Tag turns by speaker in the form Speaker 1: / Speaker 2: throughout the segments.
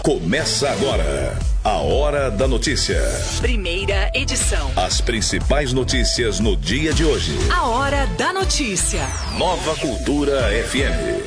Speaker 1: Começa agora a Hora da Notícia.
Speaker 2: Primeira edição.
Speaker 1: As principais notícias no dia de hoje.
Speaker 2: A Hora da Notícia.
Speaker 1: Nova Cultura FM.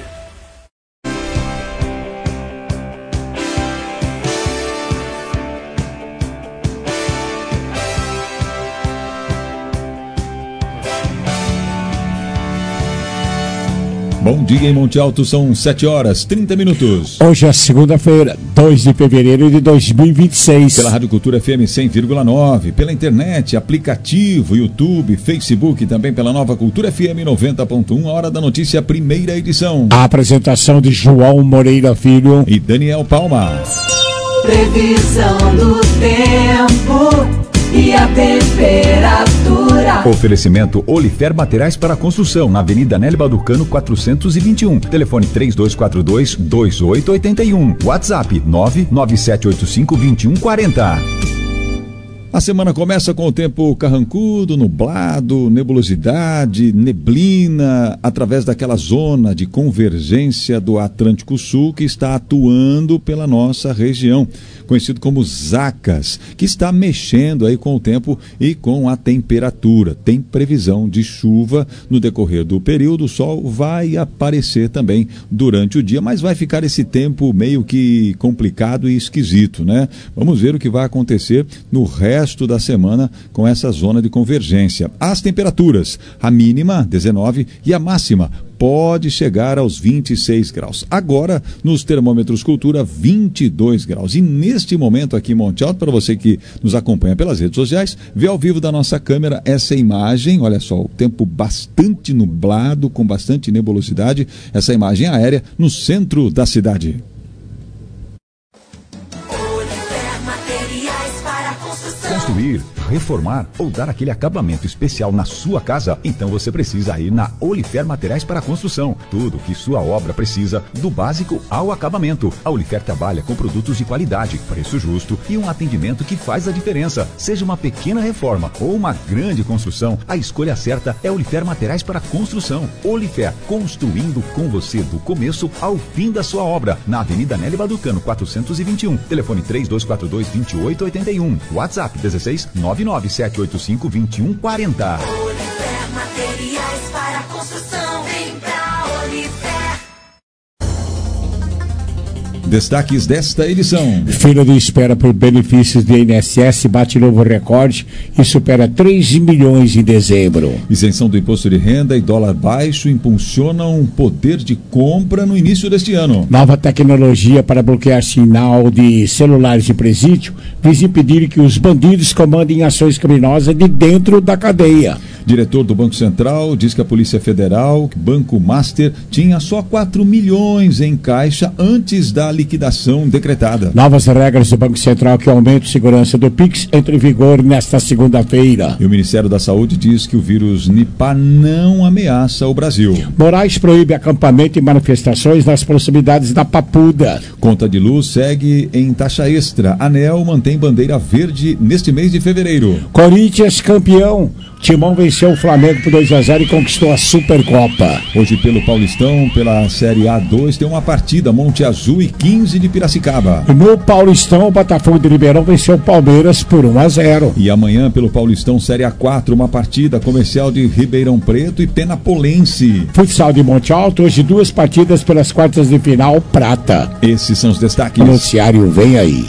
Speaker 3: Bom dia em Monte Alto, são 7h30.
Speaker 4: Hoje é segunda-feira, 2 de fevereiro de 2026.
Speaker 3: Pela Rádio Cultura FM 100,9, pela internet, aplicativo, YouTube, Facebook, também pela Nova Cultura FM 90.1, a Hora da Notícia, primeira edição.
Speaker 4: A apresentação de João Moreira Filho
Speaker 3: e Daniel Palma.
Speaker 5: Previsão do tempo e a temperatura.
Speaker 6: Oferecimento Olifer Materiais para Construção, na Avenida Nélio Ducano 421. Telefone 3242-2881. WhatsApp 99785-2140.
Speaker 3: A semana começa com o tempo carrancudo, nublado, nebulosidade, neblina, através daquela zona de convergência do Atlântico Sul que está atuando pela nossa região, conhecido como Zacas, que está mexendo aí com o tempo e com a temperatura. Tem previsão de chuva no decorrer do período, o sol vai aparecer também durante o dia, mas vai ficar esse tempo meio que complicado e esquisito, né? Vamos ver o que vai acontecer no resto da semana com essa zona de convergência. As temperaturas, a mínima 19 e a máxima pode chegar aos 26 graus. Agora, nos termômetros Cultura, 22 graus. E neste momento aqui em Monte Alto, para você que nos acompanha pelas redes sociais, vê ao vivo da nossa câmera essa imagem. Olha só, o tempo bastante nublado, com bastante nebulosidade. Essa imagem aérea no centro da cidade.
Speaker 6: Construir, reformar ou dar aquele acabamento especial na sua casa? Então você precisa ir na Olifer Materiais para Construção. Tudo que sua obra precisa, do básico ao acabamento. A Olifer trabalha com produtos de qualidade, preço justo e um atendimento que faz a diferença. Seja uma pequena reforma ou uma grande construção, a escolha certa é Olifer Materiais para Construção. Olifer, construindo com você do começo ao fim da sua obra. Na Avenida Nélio Baducano 421. Telefone 3242-2881. WhatsApp 1699785-2140.
Speaker 5: Olifer Materiais para Construção. Vem pra Olifer.
Speaker 3: Destaques desta edição.
Speaker 4: Fila de espera por benefícios do INSS bate novo recorde e supera 3 milhões em dezembro.
Speaker 3: Isenção do imposto de renda e dólar baixo impulsionam o poder de compra no início deste ano.
Speaker 4: Nova tecnologia para bloquear sinal de celulares de presídio visa impedir que os bandidos comandem ações criminosas de dentro da cadeia.
Speaker 3: Diretor do Banco Central diz que a Polícia Federal, Banco Master, tinha só 4 milhões em caixa antes da liquidação decretada.
Speaker 4: Novas regras do Banco Central que aumentam a segurança do Pix entram em vigor nesta segunda-feira.
Speaker 3: E o Ministério da Saúde diz que o vírus Nipah não ameaça o Brasil.
Speaker 4: Moraes proíbe acampamento e manifestações nas proximidades da Papuda.
Speaker 3: Conta de luz segue em taxa extra. ANEEL mantém bandeira verde neste mês de fevereiro.
Speaker 4: Corinthians campeão. Timão venceu o Flamengo por 2-0 e conquistou a Supercopa.
Speaker 3: Hoje pelo Paulistão, pela Série A2, tem uma partida, Monte Azul e 15 de Piracicaba.
Speaker 4: No Paulistão, o Botafogo de Ribeirão venceu o Palmeiras por 1-0.
Speaker 3: E amanhã pelo Paulistão, Série A4, uma partida, Comercial de Ribeirão Preto e Penapolense.
Speaker 4: Futsal de Monte Alto, hoje 2 partidas pelas quartas de final, prata.
Speaker 3: Esses são os destaques.
Speaker 4: O noticiário vem aí.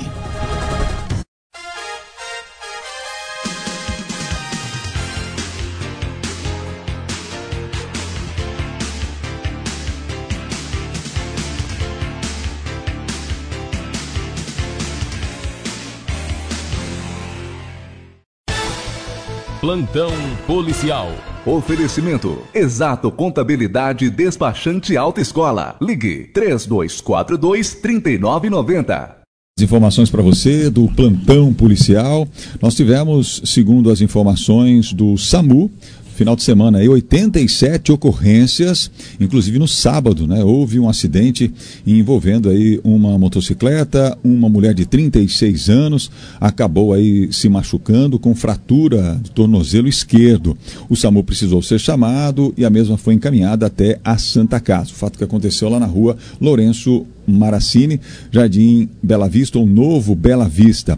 Speaker 7: Plantão policial.
Speaker 8: Oferecimento Exato Contabilidade Despachante Autoescola. Ligue 3242-3990.
Speaker 3: Informações para você do plantão policial. Nós tivemos, segundo as informações do SAMU, final de semana aí, 87 ocorrências, inclusive no sábado, né? Houve um acidente envolvendo aí uma motocicleta, uma mulher de 36 anos, acabou aí se machucando com fratura do tornozelo esquerdo. O SAMU precisou ser chamado e a mesma foi encaminhada até a Santa Casa. O fato que aconteceu lá na rua Lourenço Maracine, Jardim Bela Vista ou Novo Bela Vista.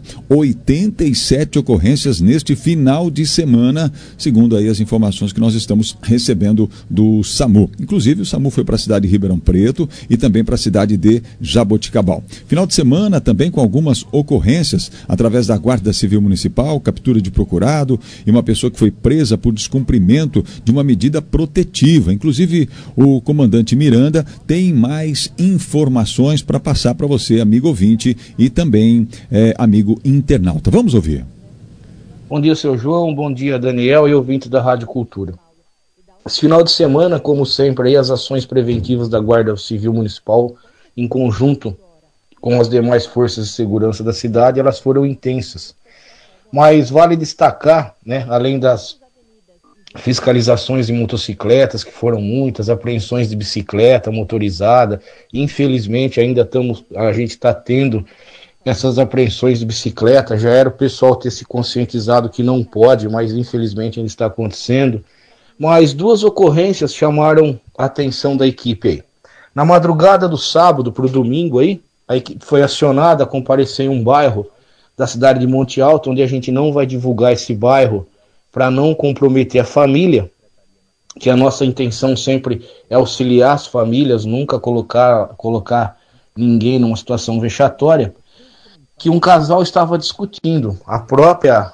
Speaker 3: 87 ocorrências neste final de semana, segundo aí as informações que nós estamos recebendo do SAMU. Inclusive o SAMU foi para a cidade de Ribeirão Preto e também para a cidade de Jaboticabal. Final de semana também com algumas ocorrências através da Guarda Civil Municipal, captura de procurado e uma pessoa que foi presa por descumprimento de uma medida protetiva. Inclusive o comandante Miranda tem mais informações para passar para você, amigo ouvinte e também amigo internauta. Vamos ouvir.
Speaker 7: Bom dia, seu João, bom dia, Daniel e ouvinte da Rádio Cultura. Esse final de semana, como sempre, aí, as ações preventivas da Guarda Civil Municipal, em conjunto com as demais forças de segurança da cidade, elas foram intensas. Mas vale destacar, né, além das fiscalizações de motocicletas, que foram muitas, apreensões de bicicleta motorizada, infelizmente ainda a gente está tendo essas apreensões de bicicleta, já era o pessoal ter se conscientizado que não pode, mas infelizmente ainda está acontecendo. Mas 2 ocorrências chamaram a atenção da equipe aí. Na madrugada do sábado para o domingo aí, a equipe foi acionada a comparecer em um bairro da cidade de Monte Alto, onde a gente não vai divulgar esse bairro para não comprometer a família, que a nossa intenção sempre é auxiliar as famílias, nunca colocar ninguém numa situação vexatória, que um casal estava discutindo. A própria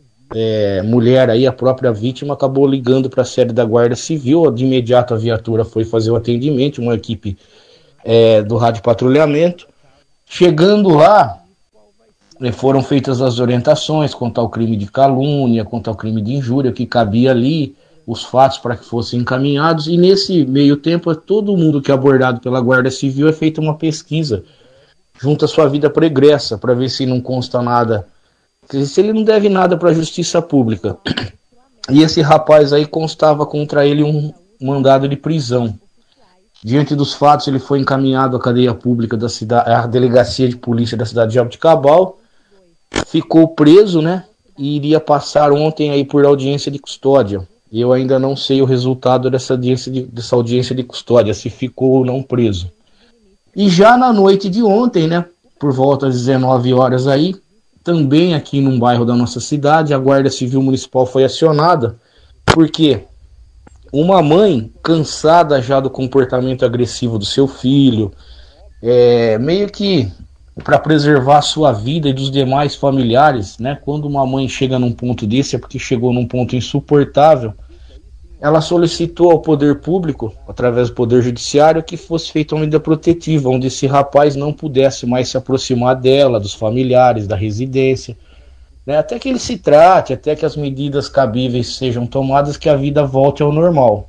Speaker 7: mulher aí, a própria vítima, acabou ligando para a sede da Guarda Civil. De imediato a viatura foi fazer o atendimento, uma equipe do rádio patrulhamento. Chegando lá, foram feitas as orientações quanto ao crime de calúnia, quanto ao crime de injúria, que cabia ali, os fatos para que fossem encaminhados, e nesse meio tempo, todo mundo que é abordado pela Guarda Civil é feita uma pesquisa junto à sua vida pregressa, para ver se não consta nada, se ele não deve nada para a justiça pública. E esse rapaz aí constava contra ele um mandado de prisão. Diante dos fatos, ele foi encaminhado à cadeia pública da cidade, à delegacia de polícia da cidade de Jaboticabal, ficou preso, né, e iria passar ontem aí por audiência de custódia. Eu ainda não sei o resultado dessa audiência de custódia, se ficou ou não preso. E já na noite de ontem, né, por volta das 19 horas aí, também aqui num bairro da nossa cidade, a Guarda Civil Municipal foi acionada, porque uma mãe, cansada já do comportamento agressivo do seu filho, meio que para preservar a sua vida e dos demais familiares, né? Quando uma mãe chega num ponto desse, é porque chegou num ponto insuportável. Ela solicitou ao poder público, através do poder judiciário, que fosse feita uma medida protetiva, onde esse rapaz não pudesse mais se aproximar dela, dos familiares, da residência, né? Até que ele se trate, até que as medidas cabíveis sejam tomadas, que a vida volte ao normal.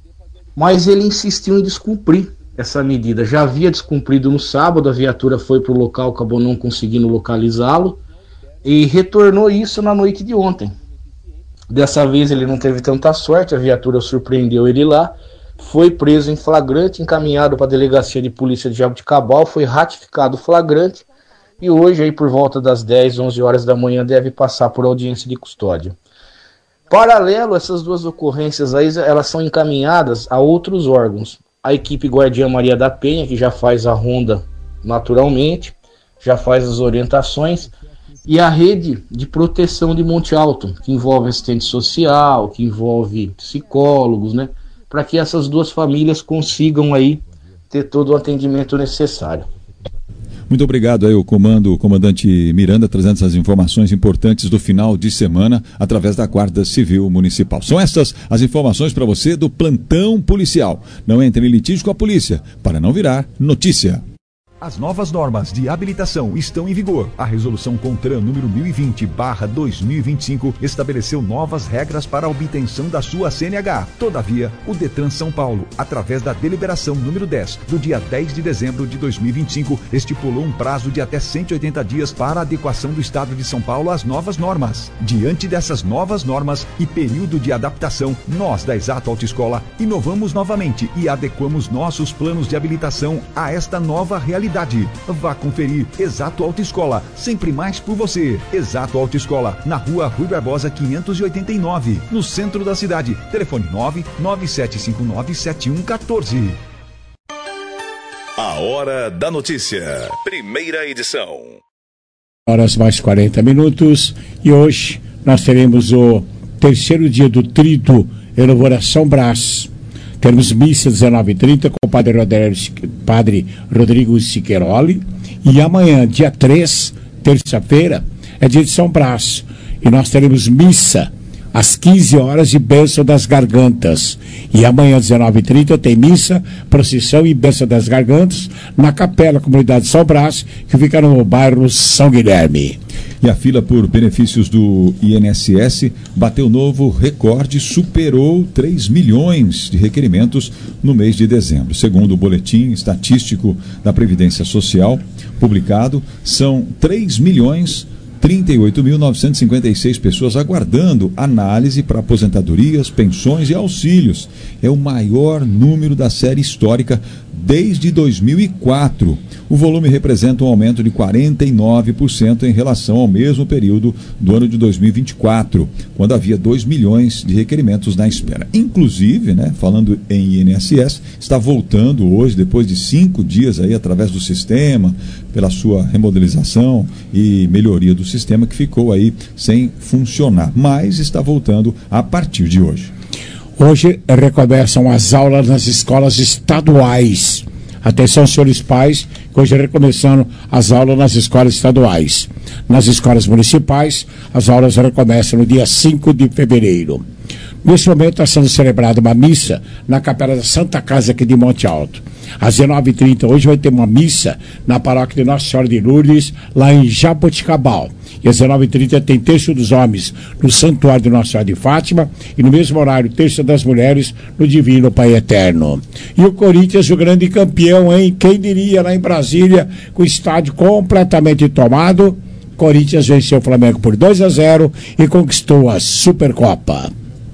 Speaker 7: Mas ele insistiu em descumprir essa medida. Já havia descumprido no sábado, a viatura foi para o local, acabou não conseguindo localizá-lo e retornou isso na noite de ontem. Dessa vez ele não teve tanta sorte, a viatura surpreendeu ele lá, foi preso em flagrante, encaminhado para a delegacia de polícia de Jaboticabal, foi ratificado o flagrante e hoje, aí, por volta das 10, 11 horas da manhã, deve passar por audiência de custódia. Paralelo, essas 2 ocorrências aí, elas são encaminhadas a outros órgãos. A equipe Guardiã Maria da Penha, que já faz a ronda naturalmente, já faz as orientações, e a rede de proteção de Monte Alto, que envolve assistente social, que envolve psicólogos, né, para que essas 2 famílias consigam aí ter todo o atendimento necessário.
Speaker 3: Muito obrigado aí o comandante Miranda, trazendo essas informações importantes do final de semana através da Guarda Civil Municipal. São essas as informações para você do plantão policial. Não entre em litígio com a polícia para não virar notícia.
Speaker 6: As novas normas de habilitação estão em vigor. A resolução CONTRAN número 1020/2025 estabeleceu novas regras para a obtenção da sua CNH. Todavia, o Detran São Paulo, através da deliberação número 10, do dia 10 de dezembro de 2025, estipulou um prazo de até 180 dias para a adequação do Estado de São Paulo às novas normas. Diante dessas novas normas e período de adaptação, nós da Exato Autoescola inovamos novamente e adequamos nossos planos de habilitação a esta nova realidade. Vá conferir Exato Autoescola, sempre mais por você. Exato Autoescola, na rua Rui Barbosa 589, no centro da cidade. Telefone 997597114.
Speaker 1: A Hora da Notícia. Primeira edição.
Speaker 4: Horas mais 40 minutos. E hoje nós teremos o terceiro dia do Trito Elaboração Brás. Teremos missa 19h30 com o Padre Rodrigo Siqueiroli. E amanhã, dia 3, terça-feira, é dia de São Brás. E nós teremos missa às 15 horas e bênção das gargantas. E amanhã, 19h30, tem missa, procissão e bênção das gargantas na Capela Comunidade São Brás, que fica no bairro São Guilherme.
Speaker 3: E a fila por benefícios do INSS bateu novo recorde, superou 3 milhões de requerimentos no mês de dezembro. Segundo o boletim estatístico da Previdência Social, publicado, são 3.038.956 pessoas aguardando análise para aposentadorias, pensões e auxílios. É o maior número da série histórica desde 2004. O volume representa um aumento de 49% em relação ao mesmo período do ano de 2024, quando havia 2 milhões de requerimentos na espera. Inclusive, falando em INSS, está voltando hoje, depois de 5 dias aí, através do sistema, pela sua remodelização e melhoria do sistema que ficou aí sem funcionar, mas está voltando a partir de hoje.
Speaker 4: Hoje recomeçam as aulas nas escolas estaduais. Atenção, senhores pais, que hoje recomeçando as aulas nas escolas estaduais. Nas escolas municipais, as aulas recomeçam no dia 5 de fevereiro. Nesse momento está sendo celebrada uma missa na Capela da Santa Casa aqui de Monte Alto. Às 19h30 hoje vai ter uma missa na paróquia de Nossa Senhora de Lourdes, lá em Jaboticabal. E às 19h30 tem Terço dos Homens no Santuário de Nossa Senhora de Fátima, e no mesmo horário, Terço das Mulheres no Divino Pai Eterno. E o Corinthians, o grande campeão, hein? Quem diria, lá em Brasília, com o estádio completamente tomado, Corinthians venceu o Flamengo por 2-0 e conquistou a Supercopa.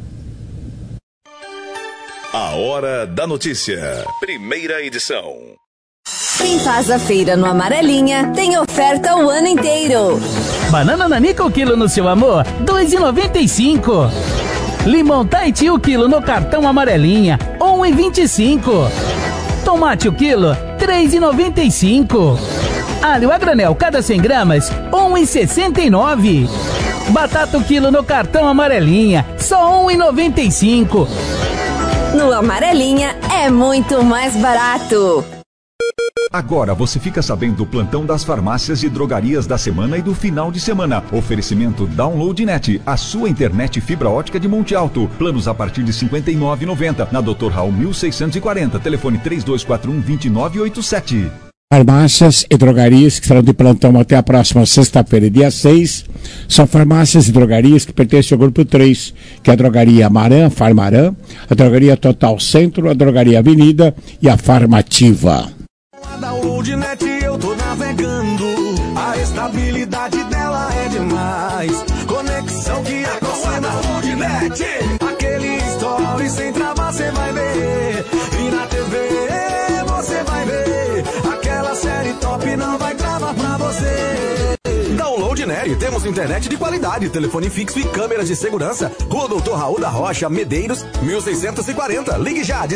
Speaker 1: A Hora da Notícia. Primeira edição.
Speaker 9: Quem faz a feira no Amarelinha tem oferta o ano inteiro.
Speaker 10: Banana nanica o quilo no seu amor, R$2,95. Limão Tahiti o quilo no cartão Amarelinha, R$1,25. Tomate o quilo, R$3,95. Alho a granel cada 100 gramas, R$1,69. Batata o quilo no cartão Amarelinha, só R$1,95.
Speaker 9: No Amarelinha é muito mais barato.
Speaker 6: Agora você fica sabendo do plantão das farmácias e drogarias da semana e do final de semana. Oferecimento DownloadNet, a sua internet fibra ótica de Monte Alto. Planos a partir de R$ 59,90. Na Dr. Raul 1640, telefone 3241-2987.
Speaker 4: Farmácias e drogarias que estarão de plantão até a próxima sexta-feira, dia 6, são farmácias e drogarias que pertencem ao grupo 3, que é a drogaria Maran, Farmaran, a drogaria Total Centro, a drogaria Avenida e a Farmativa.
Speaker 11: A DownloadNet eu tô navegando, a estabilidade dela é demais. Conexão que é com a DownloadNet, aquele story sem travar cê vai ver. E na TV você vai ver, aquela série top não vai travar pra você. DownloadNet, temos internet de qualidade, telefone fixo e câmeras de segurança. Rua Doutor Raul da Rocha, Medeiros, 1640. Ligue já,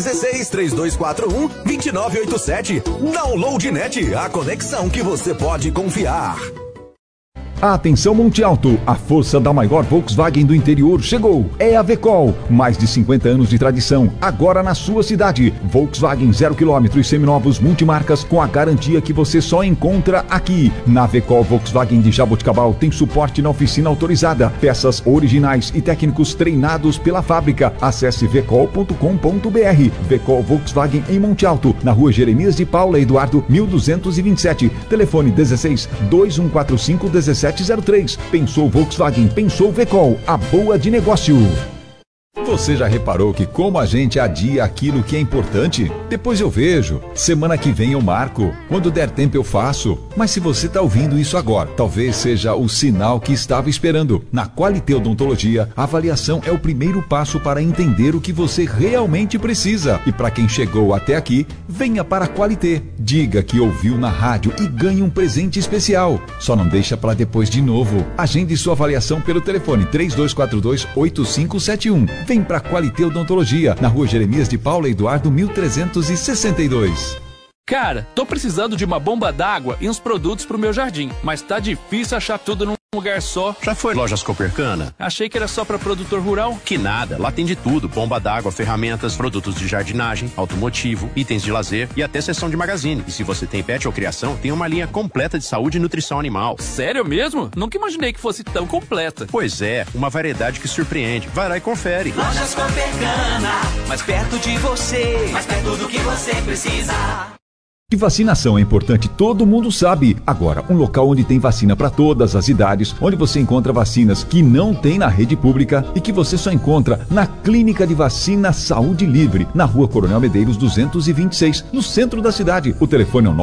Speaker 11: 16-3241-2987. DownloadNet, a conexão que você pode confiar.
Speaker 6: Atenção Monte Alto, a força da maior Volkswagen do interior chegou. É a Vecol, mais de 50 anos de tradição, agora na sua cidade. Volkswagen 0 km e seminovos multimarcas com a garantia que você só encontra aqui. Na Vecol Volkswagen de Jaboticabal tem suporte na oficina autorizada, peças originais e técnicos treinados pela fábrica. Acesse vecol.com.br. Vecol Volkswagen em Monte Alto, na rua Jeremias de Paula Eduardo 1227. Telefone 16-2145-1703. Pensou Volkswagen, pensou Vecol, a boa de negócio.
Speaker 3: Você já reparou que como a gente adia aquilo que é importante? Depois eu vejo. Semana que vem eu marco. Quando der tempo eu faço. Mas se você está ouvindo isso agora, talvez seja o sinal que estava esperando. Na Qualité Odontologia, a avaliação é o primeiro passo para entender o que você realmente precisa. E para quem chegou até aqui, venha para a Qualité. Diga que ouviu na rádio e ganhe um presente especial. Só não deixa para depois de novo. Agende sua avaliação pelo telefone 3242-8571. Vem para Qualité Odontologia, na rua Jeremias de Paula Eduardo 1362.
Speaker 12: Cara, tô precisando de uma bomba d'água e uns produtos pro meu jardim, mas tá difícil achar tudo num lugar só.
Speaker 13: Já foi Lojas Copercana?
Speaker 12: Achei que era só pra produtor rural.
Speaker 13: Que nada, lá tem de tudo: bomba d'água, ferramentas, produtos de jardinagem, automotivo, itens de lazer e até seção de magazine. E se você tem pet ou criação, tem uma linha completa de saúde e nutrição animal.
Speaker 12: Sério mesmo? Nunca imaginei que fosse tão completa.
Speaker 13: Pois é, uma variedade que surpreende. Vai lá e confere.
Speaker 11: Lojas Copercana, mais perto de você, mais perto do que você precisa.
Speaker 6: Que vacinação é importante, todo mundo sabe. Agora, um local onde tem vacina para todas as idades, onde você encontra vacinas que não tem na rede pública e que você só encontra na Clínica de Vacina Saúde Livre, na Rua Coronel Medeiros 226, no centro da cidade. O telefone é o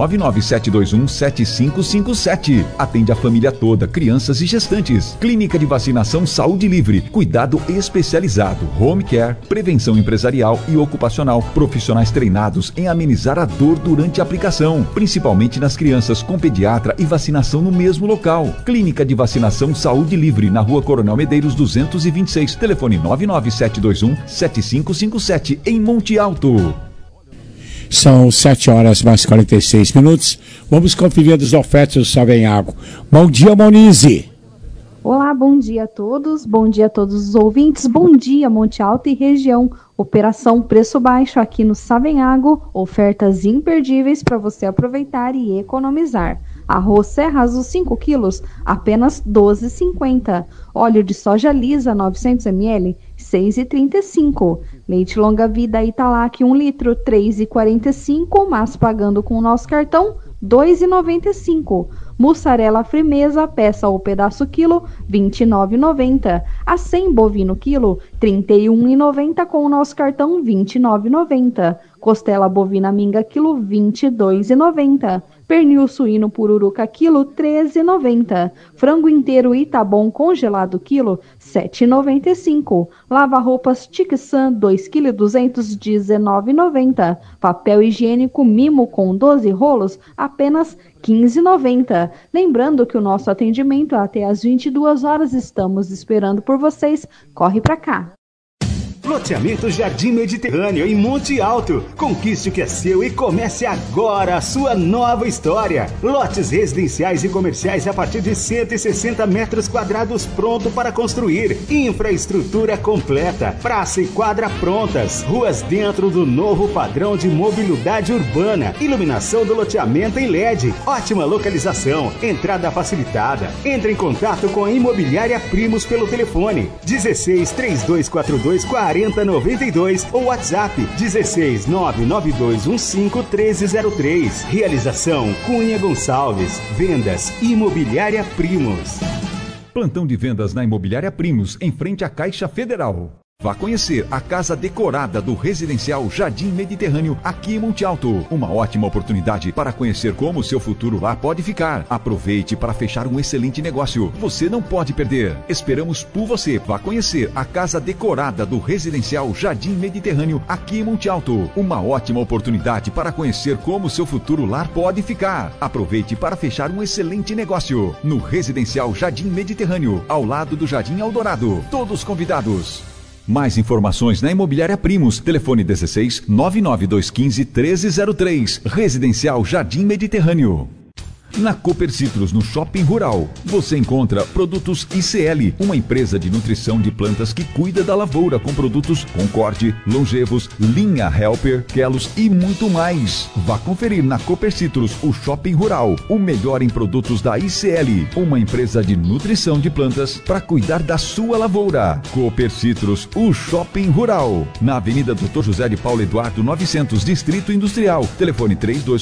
Speaker 6: 997217557. Atende a família toda, crianças e gestantes. Clínica de Vacinação Saúde Livre, cuidado especializado, home care, prevenção empresarial e ocupacional, profissionais treinados em amenizar a dor durante a aplicação, principalmente nas crianças, com pediatra e vacinação no mesmo local. Clínica de Vacinação Saúde Livre, na Rua Coronel Medeiros 226, telefone 997217557, em Monte Alto.
Speaker 4: São 7h mais 46. Vamos conferir as ofertas do Savenhago. Bom dia, Monize.
Speaker 14: Olá, bom dia a todos os ouvintes, bom dia Monte Alto e região. Operação Preço Baixo aqui no Savenhago, ofertas imperdíveis para você aproveitar e economizar. Arroz Serra Azul 5 quilos, apenas R$ 12,50. Óleo de soja lisa 900 ml, R$ 6,35. Leite longa vida Italac 1 litro, R$ 3,45, mas pagando com o nosso cartão, R$ 2,95. Mussarela Frimeza, peça ou pedaço quilo, R$ 29,90. Acém bovino quilo, R$ 31,90 com o nosso cartão, R$ 29,90. Costela bovina minga quilo, R$ 22,90. Pernil suíno pururuca quilo, R$ 13,90. Frango inteiro Itabom congelado quilo, R$ 7,95. Lava-roupas Tixan 2 kg 219,90. Papel higiênico Mimo com 12 rolos, apenas R$ 15,90. Lembrando que o nosso atendimento é até às 22 horas. Estamos esperando por vocês. Corre pra cá.
Speaker 15: Loteamento Jardim Mediterrâneo, em Monte Alto. Conquiste o que é seu e comece agora a sua nova história. Lotes residenciais e comerciais a partir de 160 metros quadrados pronto para construir. Infraestrutura completa. Praça e quadra prontas. Ruas dentro do novo padrão de mobilidade urbana. Iluminação do loteamento em LED. Ótima localização. Entrada facilitada. Entre em contato com a Imobiliária Primos pelo telefone 16 3242 4092 ou WhatsApp 16 99215 1303. Realização Cunha Gonçalves. Vendas Imobiliária Primos.
Speaker 6: Plantão de vendas na Imobiliária Primos, em frente à Caixa Federal. Vá conhecer a casa decorada do Residencial Jardim Mediterrâneo, aqui em Monte Alto. Uma ótima oportunidade para conhecer como o seu futuro lá pode ficar. Aproveite para fechar um excelente negócio. Você não pode perder. Esperamos por você. Vá conhecer a casa decorada do Residencial Jardim Mediterrâneo, aqui em Monte Alto. Uma ótima oportunidade para conhecer como o seu futuro lar pode ficar. Aproveite para fechar um excelente negócio. No Residencial Jardim Mediterrâneo, ao lado do Jardim Eldorado. Todos convidados. Mais informações na Imobiliária Primos. Telefone 16 99215 1303. Residencial Jardim Mediterrâneo. Na Cooper Citrus, no Shopping Rural, você encontra produtos ICL, uma empresa de nutrição de plantas que cuida da lavoura com produtos Concorde, Longevos, Linha Helper, Kelos e muito mais. Vá conferir na Cooper Citrus, o Shopping Rural, o melhor em produtos da ICL, uma empresa de nutrição de plantas para cuidar da sua lavoura. Cooper Citrus, o Shopping Rural, na Avenida Dr. José de Paulo Eduardo 900, Distrito Industrial. Telefone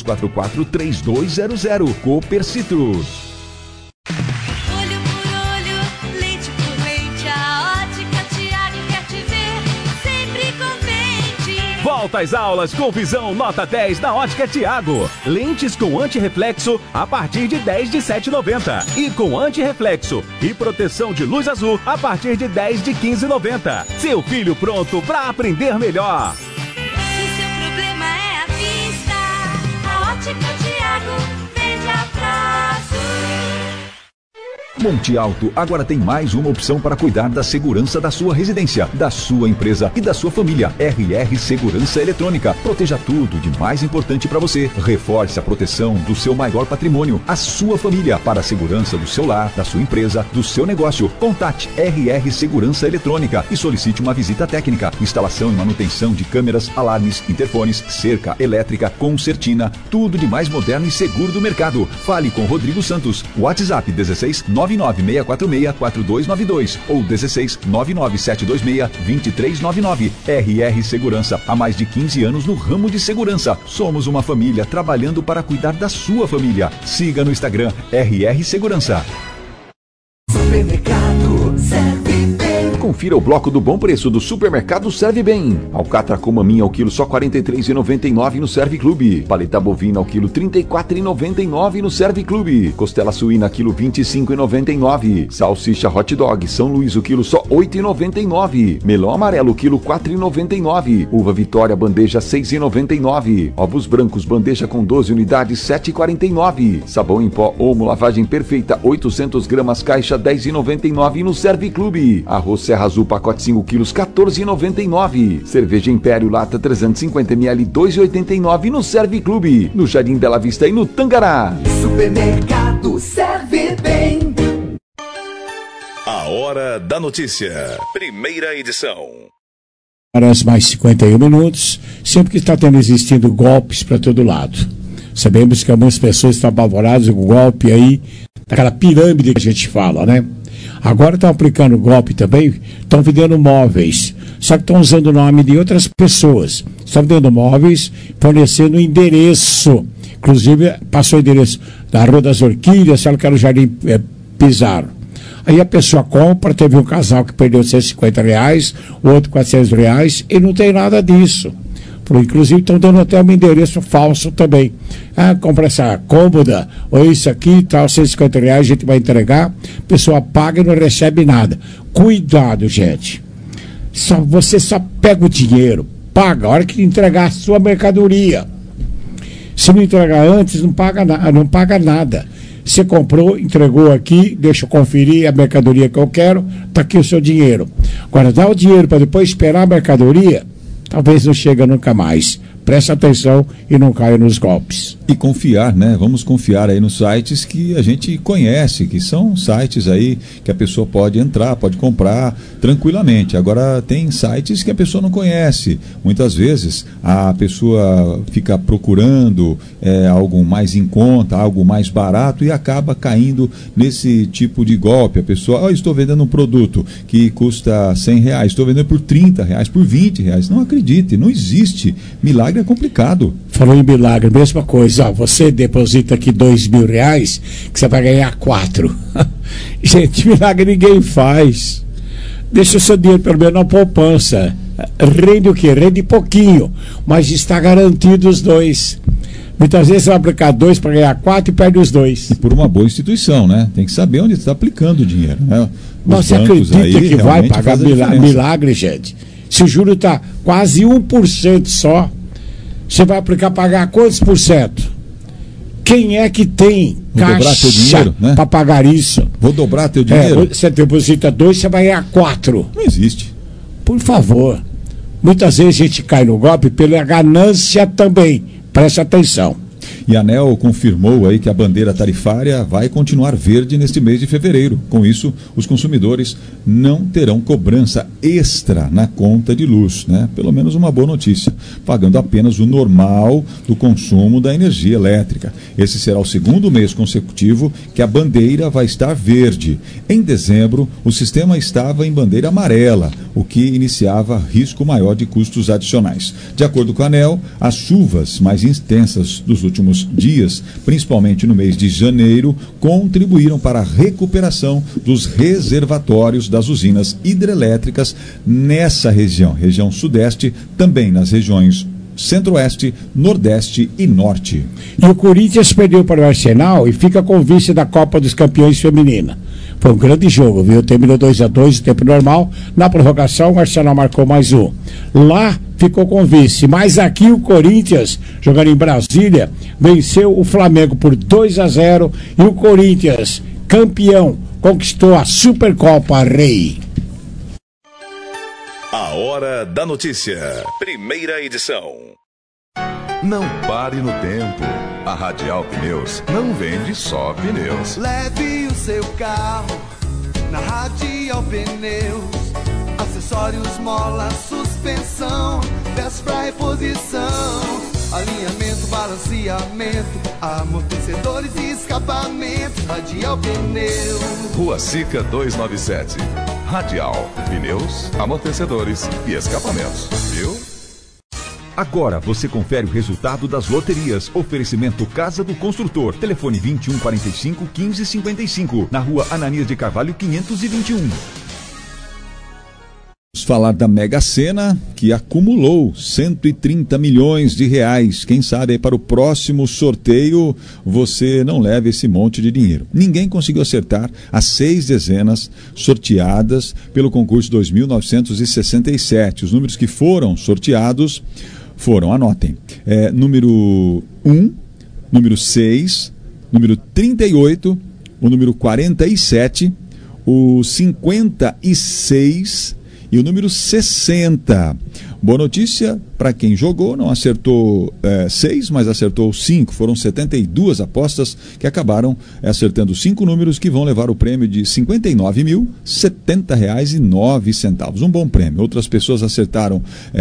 Speaker 6: 3244-3200. Cooper Citrus.
Speaker 5: Olho por olho, leite por leite, a Ótica Tiago quer te ver sempre contente.
Speaker 16: Volta às aulas com visão nota 10 na Ótica Tiago. Lentes com antirreflexo a partir de 10 de 7,90. E com antirreflexo e proteção de luz azul a partir de 10 de 15,90. Seu filho pronto para aprender melhor.
Speaker 5: Se seu problema é a vista, a Ótica Tiago vende a prazo.
Speaker 6: Monte Alto agora tem mais uma opção para cuidar da segurança da sua residência, da sua empresa e da sua família. RR Segurança Eletrônica. Proteja tudo de mais importante para você. Reforce a proteção do seu maior patrimônio, a sua família, para a segurança do seu lar, da sua empresa, do seu negócio. Contate RR Segurança Eletrônica e solicite uma visita técnica. Instalação e manutenção de câmeras, alarmes, interfones, cerca elétrica, concertina, tudo de mais moderno e seguro do mercado. Fale com Rodrigo Santos. WhatsApp 16 996464292 ou 16 997262399. RR Segurança, há mais de 15 anos no ramo de segurança. Somos uma família trabalhando para cuidar da sua família. Siga no Instagram RR Segurança.
Speaker 11: Supermercado Serve Bem.
Speaker 17: Confira o bloco do bom preço do Supermercado Serve Bem. Alcatra com maminha ao quilo só R$ 43,99 no Serve Clube. Paleta bovina ao quilo R$ 34,99 no Serve Clube. Costela suína quilo R$ 25,99. Salsicha hot dog São Luís o quilo só R$ 8,99. Melão amarelo quilo R$ 4,99. Uva Vitória bandeja R$ 6,99. Ovos brancos bandeja com 12 unidades R$ 7,49. Sabão em pó Omo lavagem perfeita 800 gramas caixa R$ 10,99 no Serve Clube. Arroz Serra Azul pacote 5 quilos R$ 14,99. Cerveja Império lata 350ml R$ 2,89 no Serve Clube. No Jardim Bela Vista e no Tangará.
Speaker 11: Supermercado Serve Bem.
Speaker 1: A Hora da Notícia. Primeira edição.
Speaker 4: Horas mais 51 minutos. Sempre que está existindo golpes para todo lado. Sabemos que algumas pessoas estão apavoradas com o golpe aí, daquela pirâmide que a gente fala, né? Agora estão aplicando golpe também, estão vendendo móveis, só que estão usando o nome de outras pessoas. Estão vendendo móveis, fornecendo endereço. Inclusive, passou o endereço da Rua das Orquídeas, ela quer o Jardim Pizarro. Aí a pessoa compra, teve um casal que perdeu R$150, o outro R$400, e não tem nada disso. Inclusive estão dando até um endereço falso também. Compra essa cômoda, ou isso aqui e tal, R$150 a gente vai entregar, a pessoa paga e não recebe nada. Cuidado, gente. Você só pega o dinheiro, paga a hora que entregar a sua mercadoria. Se não entregar antes, não paga nada. Você comprou, entregou aqui, deixa eu conferir a mercadoria que eu quero, está aqui o seu dinheiro. Agora, dá o dinheiro para depois esperar a mercadoria, talvez não chegue nunca mais. Preste atenção e não caia nos golpes.
Speaker 3: E confiar, né? Vamos confiar aí nos sites que a gente conhece, que são sites aí que a pessoa pode entrar, pode comprar tranquilamente. Agora, tem sites que a pessoa não conhece. Muitas vezes a pessoa fica procurando algo mais em conta, algo mais barato e acaba caindo nesse tipo de golpe. A pessoa, estou vendendo um produto que custa R$100, estou vendendo por R$30, por R$20. Não acredite, não existe. Milagre é complicado.
Speaker 4: Falou em milagre, mesma coisa. Você deposita aqui R$2.000 que você vai ganhar 4. Gente, milagre ninguém faz. Deixa o seu dinheiro pelo menos na poupança. Rende o quê? Rende pouquinho, mas está garantido os 2. Muitas vezes você vai aplicar 2 para ganhar 4 e perde os 2.
Speaker 3: E por uma boa instituição, né? Tem que saber onde está aplicando o dinheiro, né?
Speaker 4: Você acredita aí que vai pagar milagre, gente? Se o juro está quase 1% só, você vai aplicar pagar quantos por cento? Quem é que tem caixa para pagar isso?
Speaker 3: Vou dobrar teu dinheiro?
Speaker 4: Você deposita 2, você vai ganhar 4.
Speaker 3: Não existe.
Speaker 4: Por favor. Muitas vezes a gente cai no golpe pela ganância também. Preste atenção.
Speaker 3: E a ANEEL confirmou aí que a bandeira tarifária vai continuar verde neste mês de fevereiro. Com isso, os consumidores não terão cobrança extra na conta de luz, né? Pelo menos uma boa notícia, pagando apenas o normal do consumo da energia elétrica. Esse será o segundo mês consecutivo que a bandeira vai estar verde. Em dezembro, o sistema estava em bandeira amarela, o que iniciava risco maior de custos adicionais. De acordo com a ANEEL, as chuvas mais intensas dos últimos dias, principalmente no mês de janeiro, contribuíram para a recuperação dos reservatórios das usinas hidrelétricas nessa região sudeste, também nas regiões Centro-Oeste, Nordeste e Norte.
Speaker 4: E o Corinthians perdeu para o Arsenal e fica com o vice da Copa dos Campeões Feminina. Foi um grande jogo, viu? Terminou 2-2 no tempo normal. Na prorrogação, o Arsenal marcou mais um. Lá ficou com vice. Mas aqui o Corinthians, jogando em Brasília, venceu o Flamengo por 2-0. E o Corinthians, campeão, conquistou a Supercopa Rei.
Speaker 1: A Hora da Notícia. Primeira edição.
Speaker 8: Não pare no tempo. A Radial Pneus não vende só pneus.
Speaker 11: Leve o seu carro na Radial Pneus. Acessórios, mola, suspensão, peças pra reposição, alinhamento, balanceamento, amortecedores e escapamentos. Radial Pneus.
Speaker 8: Rua Sica 297. Radial Pneus, amortecedores e escapamentos. Viu?
Speaker 6: Agora você confere o resultado das loterias. Oferecimento Casa do Construtor. Telefone 2145 1555. Na rua Ananias de Carvalho 521.
Speaker 3: Vamos falar da Mega Sena, que acumulou 130 milhões de reais. Quem sabe aí para o próximo sorteio você não leva esse monte de dinheiro. Ninguém conseguiu acertar as 6 dezenas sorteadas pelo concurso 2967. Os números que foram sorteados foram, anotem, número 1, número 6, número 38, o número 47, o 56 e o número 60. Boa notícia para quem jogou, não acertou 6, mas acertou 5. Foram 72 apostas que acabaram acertando 5 números que vão levar o prêmio de R$ 59.070,09. Um bom prêmio. Outras pessoas acertaram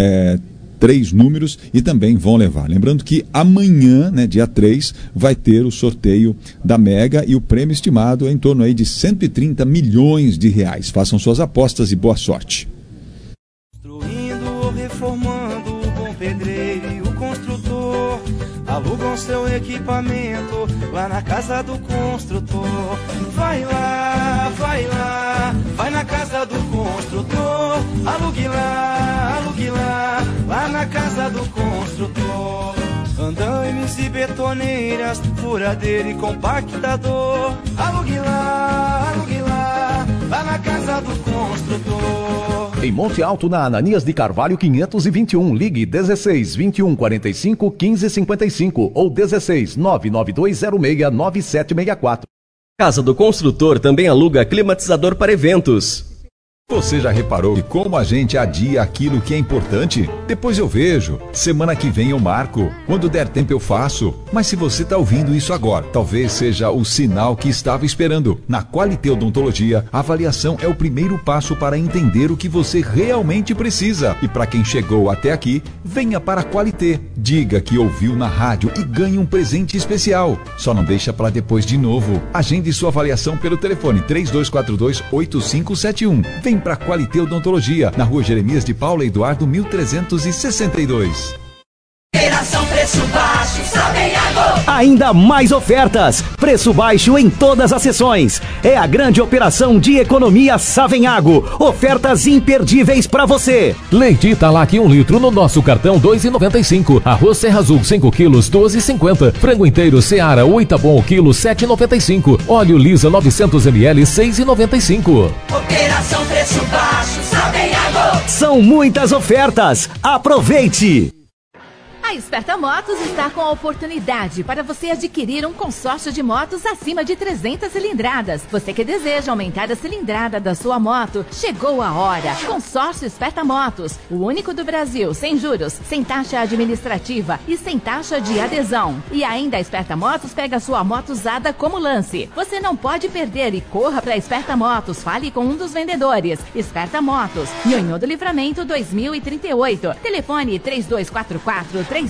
Speaker 3: 3 números e também vão levar. Lembrando que amanhã, dia 3, vai ter o sorteio da Mega e o prêmio estimado é em torno aí de 130 milhões de reais. Façam suas apostas e boa sorte.
Speaker 11: Construindo ou reformando, o bom pedreiro e o construtor alugam seu equipamento lá na Casa do Construtor. Vai lá, vai na Casa do Construtor. Alugue lá, lá na Casa do Construtor. Andaimes e betoneiras, furadeira e compactador. Alugue lá, lá na Casa do Construtor.
Speaker 16: Em Monte Alto, na Ananias de Carvalho 521, ligue 16 21 45 15 55 ou 16 99206 9764.
Speaker 18: Casa do Construtor também aluga climatizador para eventos.
Speaker 6: Você já reparou que como a gente adia aquilo que é importante? Depois eu vejo. Semana que vem eu marco. Quando der tempo eu faço. Mas se você está ouvindo isso agora, talvez seja o sinal que estava esperando. Na Qualité Odontologia, a avaliação é o primeiro passo para entender o que você realmente precisa. E para quem chegou até aqui, venha para a Qualité. Diga que ouviu na rádio e ganhe um presente especial. Só não deixa para depois de novo. Agende sua avaliação pelo telefone 3242-8571. Vem para Qualité Odontologia, na rua Jeremias de Paula Eduardo 1362.
Speaker 11: Operação Preço Baixo, Savenhago.
Speaker 18: Ainda mais ofertas, preço baixo em todas as seções. É a grande operação de economia Savenhago. Ofertas imperdíveis para você.
Speaker 16: Leite Italac 1 litro no nosso cartão 2,95. Arroz Serra Azul 5 quilos 12,50. Frango inteiro Seara 8 bom o quilo 7,95. Óleo Lisa 900 ml 6,95.
Speaker 11: Operação Preço Baixo, Savenhago.
Speaker 18: São muitas ofertas. Aproveite.
Speaker 19: A Esperta Motos está com a oportunidade para você adquirir um consórcio de motos acima de 300 cilindradas. Você que deseja aumentar a cilindrada da sua moto, chegou a hora. Consórcio Esperta Motos, o único do Brasil, sem juros, sem taxa administrativa e sem taxa de adesão. E ainda a Esperta Motos pega a sua moto usada como lance. Você não pode perder e corra para a Esperta Motos. Fale com um dos vendedores. Esperta Motos, Nhonhô do Livramento 2038. Telefone 3244-3939.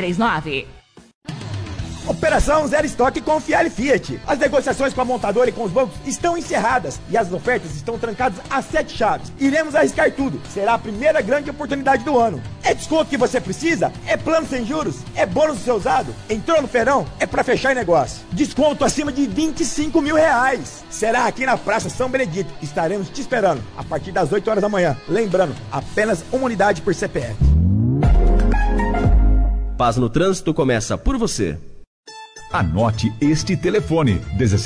Speaker 20: Operação Zero Estoque com Fiat Fiat. As negociações com a montadora e com os bancos estão encerradas e as ofertas estão trancadas a 7 chaves. Iremos arriscar tudo. Será a primeira grande oportunidade do ano. É desconto que você precisa? É plano sem juros? É bônus do seu usado? Entrou no feirão? É pra fechar negócio. Desconto acima de R$25 mil. Será aqui na Praça São Benedito. Estaremos te esperando a partir das 8 horas da manhã. Lembrando, apenas uma unidade por CPF.
Speaker 18: Paz no Trânsito começa por você.
Speaker 6: Anote este telefone: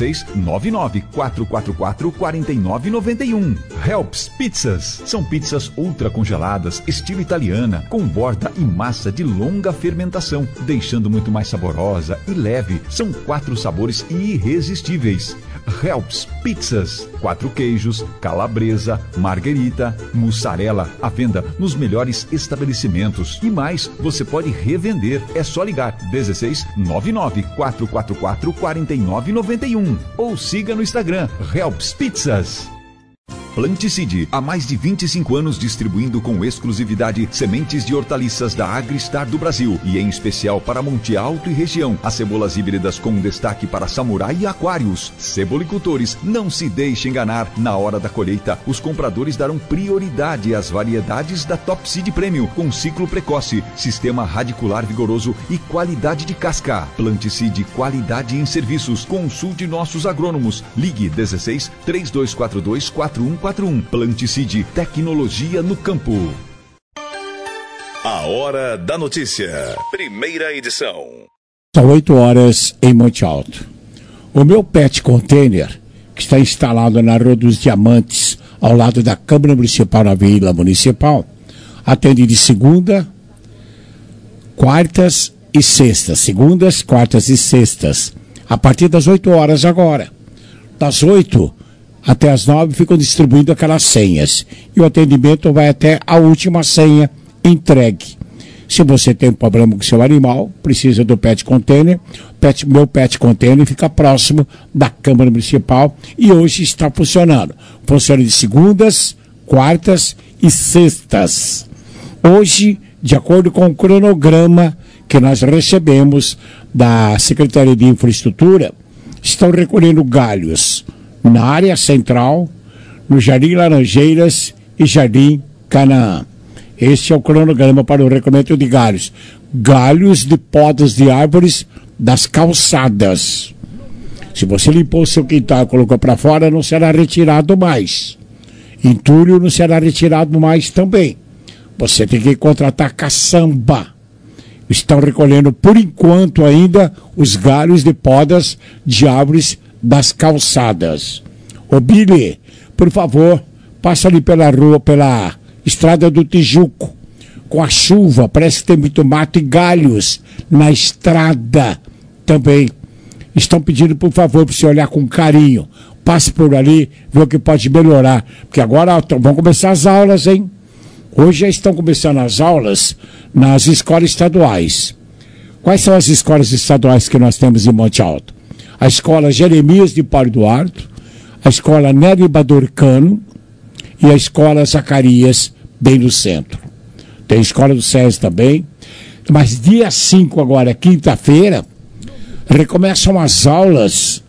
Speaker 6: 1699-444-4991. Helps Pizzas. São pizzas ultra congeladas, estilo italiana, com borda e massa de longa fermentação, deixando muito mais saborosa e leve. São 4 sabores irresistíveis. Helps Pizzas, 4 queijos, calabresa, marguerita, mussarela, à venda nos melhores estabelecimentos. E mais, você pode revender. É só ligar 16 99 444 4991 ou siga no Instagram Helps Pizzas. Planticide, há mais de 25 anos distribuindo com exclusividade sementes de hortaliças da Agristar do Brasil e em especial para Monte Alto e região. As cebolas híbridas com destaque para samurai e aquários. Cebolicultores, não se deixe enganar. Na hora da colheita, os compradores darão prioridade às variedades da Top Seed Premium com ciclo precoce, sistema radicular vigoroso e qualidade de casca. Planticide, qualidade em serviços. Consulte nossos agrônomos. Ligue 16 3242 4141. Planticide, tecnologia no campo.
Speaker 1: A Hora da Notícia. Primeira edição.
Speaker 4: São 8 horas em Monte Alto. O meu pet container, que está instalado na Rua dos Diamantes, ao lado da Câmara Municipal, na Vila Municipal, atende de segunda, quartas e sextas. Segundas, quartas e sextas. A partir das 8 horas agora. Das 8 até as 9 ficam distribuindo aquelas senhas. E o atendimento vai até a última senha entregue. Se você tem um problema com seu animal, precisa do pet container. Meu pet container fica próximo da Câmara Municipal e hoje está funcionando. Funciona de segundas, quartas e sextas. Hoje, de acordo com o cronograma que nós recebemos da Secretaria de Infraestrutura, estão recolhendo galhos na área central, no Jardim Laranjeiras e Jardim Canaã. Este é o cronograma para o recolhimento de galhos. Galhos de podas de árvores das calçadas. Se você limpou o seu quintal e colocou para fora, não será retirado mais. Entulho não será retirado mais também. Você tem que contratar caçamba. Estão recolhendo, por enquanto ainda, os galhos de podas de árvores das calçadas. Ô Billy, por favor, passa ali pela rua, pela Estrada do Tijuco. Com a chuva, parece que tem muito mato e galhos na estrada também. Estão pedindo, por favor, para você olhar com carinho. Passe por ali, ver o que pode melhorar. Porque agora vão começar as aulas, hein? Hoje já estão começando as aulas nas escolas estaduais. Quais são as escolas estaduais que nós temos em Monte Alto? A escola Jeremias de Paulo Eduardo, a escola Nery Badorcano e a escola Zacarias, bem no centro. Tem a escola do SESI também. Mas dia 5 agora, quinta-feira, recomeçam as aulas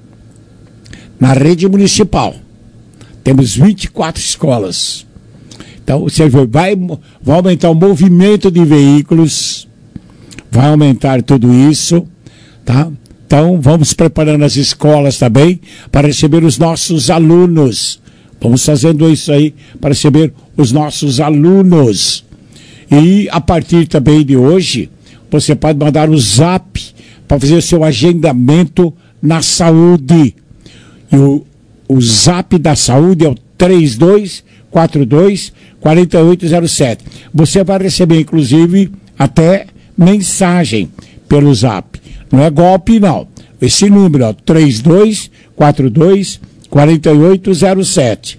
Speaker 4: na rede municipal. Temos 24 escolas. Então, você vai aumentar o movimento de veículos, vai aumentar tudo isso, tá? Então, vamos preparando as escolas também para receber os nossos alunos. Vamos fazendo isso aí para receber os nossos alunos. E a partir também de hoje, você pode mandar um zap para fazer o seu agendamento na saúde. E o zap da saúde é o 3242-4807. Você vai receber, inclusive, até mensagem pelo zap. Não é golpe, não. Esse número, ó, 3242-4807.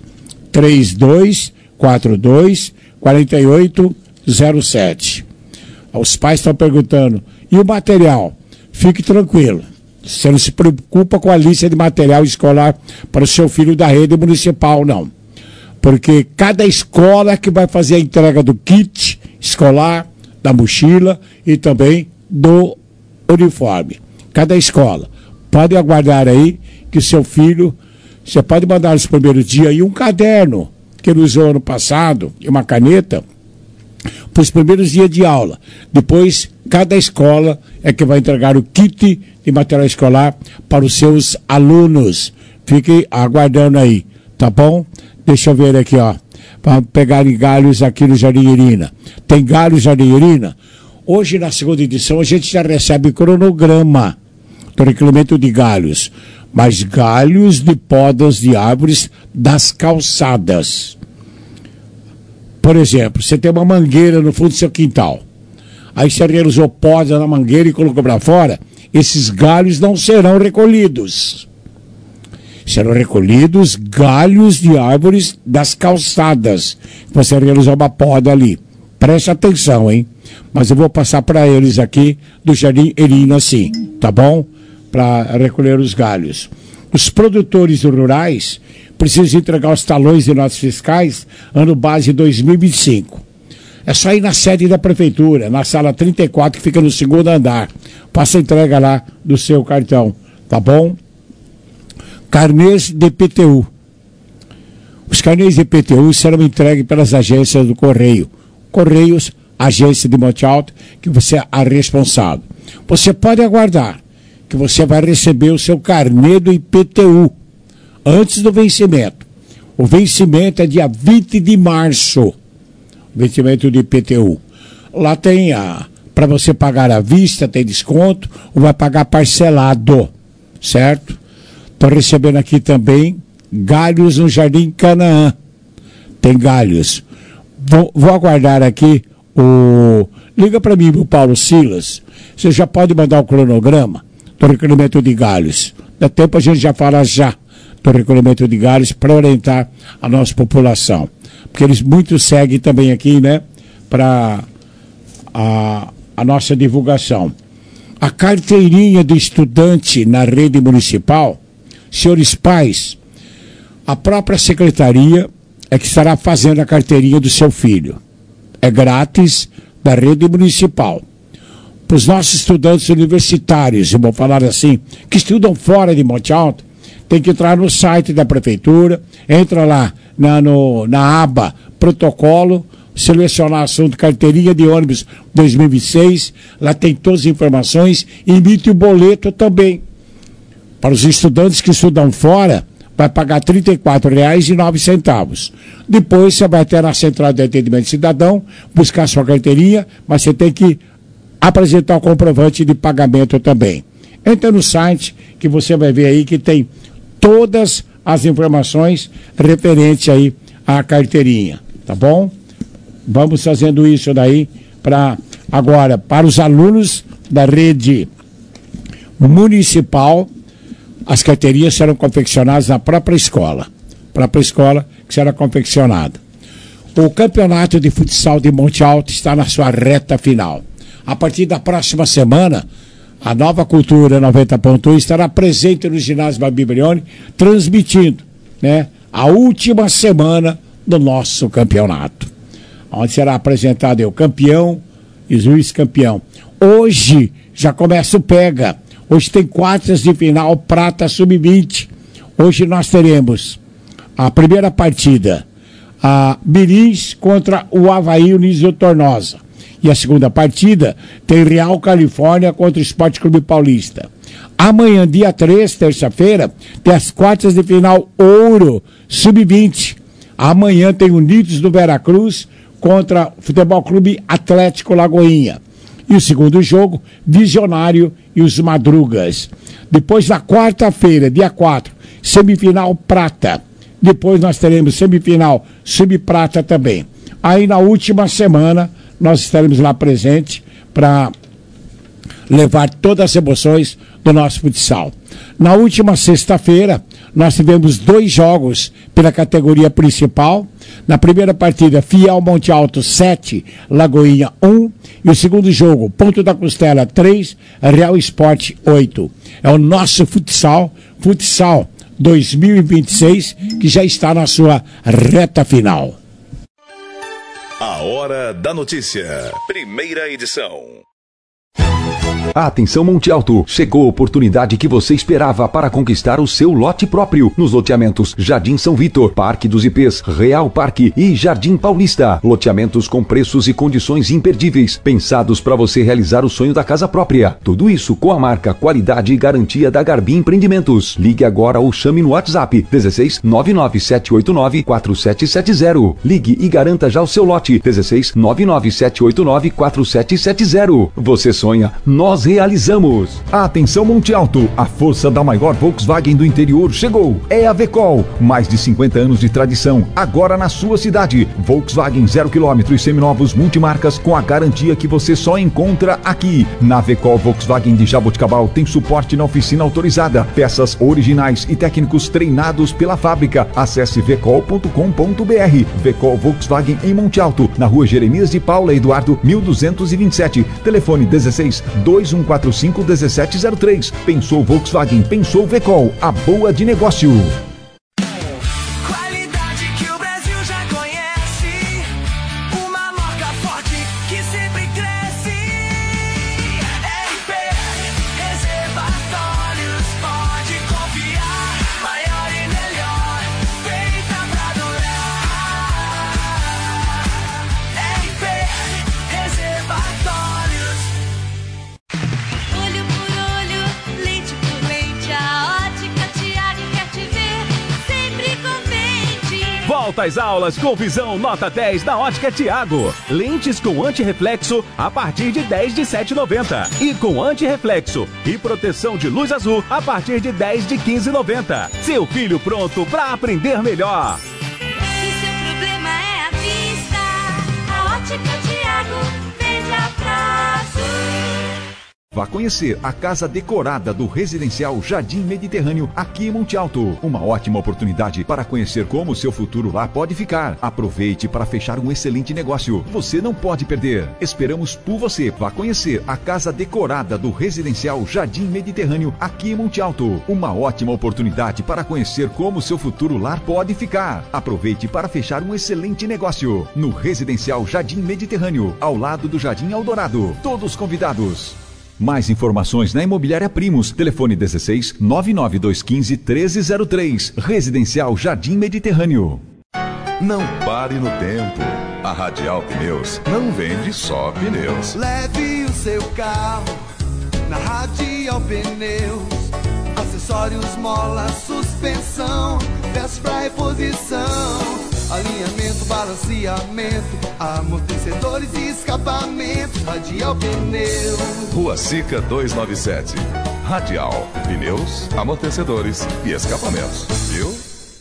Speaker 4: 3242-4807. Os pais estão perguntando, e o material? Fique tranquilo. Você não se preocupa com a lista de material escolar para o seu filho da rede municipal, não. Porque cada escola que vai fazer a entrega do kit escolar, da mochila e também do uniforme. Cada escola. Pode aguardar aí que o seu filho, você pode mandar nos primeiros dias aí um caderno que ele usou ano passado e uma caneta para os primeiros dias de aula. Depois, cada escola é que vai entregar o kit de material escolar para os seus alunos. Fique aguardando aí, tá bom? Deixa eu ver aqui, ó. Para pegar galhos aqui no Jardim Irina. Tem galhos Jardim Irina? Hoje, na segunda edição, a gente já recebe cronograma do recolhimento de galhos. Mas galhos de podas de árvores das calçadas. Por exemplo, você tem uma mangueira no fundo do seu quintal. Aí você realizou poda na mangueira e colocou para fora. Esses galhos não serão recolhidos. Serão recolhidos galhos de árvores das calçadas. Você realizou uma poda ali. Preste atenção, hein? Mas eu vou passar para eles aqui do Jardim Erina, sim, tá bom? Para recolher os galhos. Os produtores rurais precisam entregar os talões de notas fiscais ano base 2025. É só ir na sede da prefeitura, na sala 34, que fica no segundo andar. Passa a entrega lá do seu cartão, tá bom? Carnês de IPTU. Os carnês de IPTU serão entregues pelas agências do Correio. Correios, agência de Monte Alto, que você é a responsável. Você pode aguardar que você vai receber o seu carnê do IPTU antes do vencimento. O vencimento é dia 20 de março. Vencimento do IPTU. Lá tem para você pagar à vista, tem desconto, ou vai pagar parcelado, certo? Estou recebendo aqui também galhos no Jardim Canaã. Tem galhos. Vou aguardar aqui liga para mim, o Paulo Silas. Você já pode mandar o cronograma do recolhimento de galhos. Dá tempo a gente já falar já do recolhimento de galhos para orientar a nossa população. Porque eles muito seguem também aqui, né, para a nossa divulgação. A carteirinha do estudante na rede municipal, senhores pais, a própria secretaria é que estará fazendo a carteirinha do seu filho. É grátis, da rede municipal. Para os nossos estudantes universitários, eu vou falar assim, que estudam fora de Monte Alto, tem que entrar no site da prefeitura, entra lá na aba protocolo, selecionar assunto carteirinha de ônibus 2026, lá tem todas as informações, emite o boleto também. Para os estudantes que estudam fora, vai pagar R$ 34,09. Depois você vai até na Central de Atendimento Cidadão, buscar sua carteirinha, mas você tem que apresentar o comprovante de pagamento também. Entra no site que você vai ver aí que tem todas as informações referentes aí à carteirinha, tá bom? Vamos fazendo isso daí agora, para os alunos da rede municipal, as carteirinhas serão confeccionadas na própria escola que será confeccionada. O campeonato de futsal de Monte Alto está na sua reta final. A partir da próxima semana, a Nova Cultura 90.1 estará presente no ginásio Babi Brioni, transmitindo, né, a última semana do nosso campeonato, onde será apresentado o campeão e o vice-campeão. Hoje já começa o pega. Hoje tem quartas de final, prata sub-20. Hoje nós teremos a primeira partida, a Mirins contra o Avaí Unísio Tornosa. E a segunda partida tem Real Califórnia contra o Esporte Clube Paulista. Amanhã, dia 3, terça-feira, tem as quartas de final Ouro sub-20. Amanhã tem Unidos do Veracruz contra o Futebol Clube Atlético Lagoinha. E o segundo jogo, Visionário e os Madrugas. Depois, na quarta-feira, dia 4, semifinal Prata. Depois nós teremos semifinal Sub-Prata também. Aí na última semana, nós estaremos lá presente para levar todas as emoções do nosso futsal. Na última sexta-feira, nós tivemos 2 jogos pela categoria principal. Na primeira partida, Fiel Monte Alto 7, Lagoinha 1. E o segundo jogo, Ponto da Costela 3, Real Esporte 8. É o nosso futsal 2026, que já está na sua reta final.
Speaker 1: A Hora da Notícia. Primeira edição.
Speaker 17: Atenção Monte Alto, chegou a oportunidade que você esperava para conquistar o seu lote próprio nos loteamentos Jardim São Vitor, Parque dos IPs, Real Parque e Jardim Paulista. Loteamentos com preços e condições imperdíveis, pensados para você realizar o sonho da casa própria. Tudo isso com a marca, qualidade e garantia da Garbi Empreendimentos. Ligue agora ou chame no WhatsApp 16 99789 4770. Ligue e garanta já o seu lote 16 99789 4770. Você sonha, nós
Speaker 6: nós realizamos. Atenção Monte Alto, a força da maior Volkswagen do interior chegou. É a Vecol, mais de 50 anos de tradição, agora na sua cidade. Volkswagen 0 km e seminovos multimarcas com a garantia que você só encontra aqui. Na Vecol Volkswagen de Jaboticabal tem suporte na oficina autorizada, peças originais e técnicos treinados pela fábrica. Acesse vecol.com.br. Vecol Volkswagen em Monte Alto, na rua Jeremias de Paula Eduardo 1227. Telefone 16 2145 1703. Pensou Volkswagen, pensou Vecol, a boa de negócio.
Speaker 11: Qualidade que o Brasil já conhece, uma marca forte que sempre cresce. RP Reservatórios, pode confiar, maior e melhor, feita pra durar. RP Reservatórios.
Speaker 5: Olho por olho, leite por leite, a Ótica Tiago quer te ver sempre contente.
Speaker 16: Volta às aulas com visão nota 10 da Ótica Tiago. Lentes com antirreflexo a partir de 10 de 7,90. E com antirreflexo e proteção de luz azul a partir de 10 de 15,90. Seu filho pronto para aprender melhor.
Speaker 5: Se seu problema é a vista, a Ótica Tiago vende a prazo.
Speaker 6: Vá conhecer a casa decorada do residencial Jardim Mediterrâneo aqui em Monte Alto. Uma ótima oportunidade para conhecer como o seu futuro lá pode ficar. Aproveite para fechar um excelente negócio. Você não pode perder. Esperamos por você. Vá conhecer a casa decorada do residencial Jardim Mediterrâneo aqui em Monte Alto. Uma ótima oportunidade para conhecer como o seu futuro lar pode ficar. Aproveite para fechar um excelente negócio. No residencial Jardim Mediterrâneo, ao lado do Jardim Eldorado. Todos convidados. Mais informações na Imobiliária Primos. Telefone 16 99215 1303. Residencial Jardim Mediterrâneo.
Speaker 8: Não pare no tempo. A Radial Pneus não vende só pneus.
Speaker 11: Leve o seu carro na Radial Pneus. Acessórios, mola, suspensão, peças pra reposição, alinhamento, balanceamento, amortecedores e escapamentos. Radial Pneus.
Speaker 8: Rua Sica 297. Radial Pneus, amortecedores e escapamentos. Viu?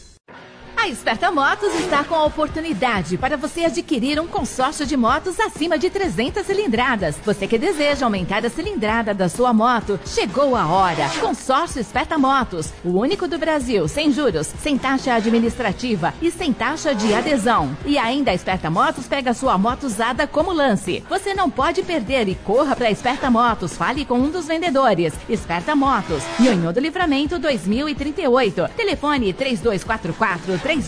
Speaker 19: A Esperta Motos está com a oportunidade para você adquirir um consórcio de motos acima de 300 cilindradas. Você que deseja aumentar a cilindrada da sua moto, chegou a hora. Consórcio Esperta Motos, o único do Brasil, sem juros, sem taxa administrativa e sem taxa de adesão. E ainda a Esperta Motos pega a sua moto usada como lance. Você não pode perder e corra para a Esperta Motos. Fale com um dos vendedores. Esperta Motos, Nhonhô do Livramento 2038. Telefone 3244-3939.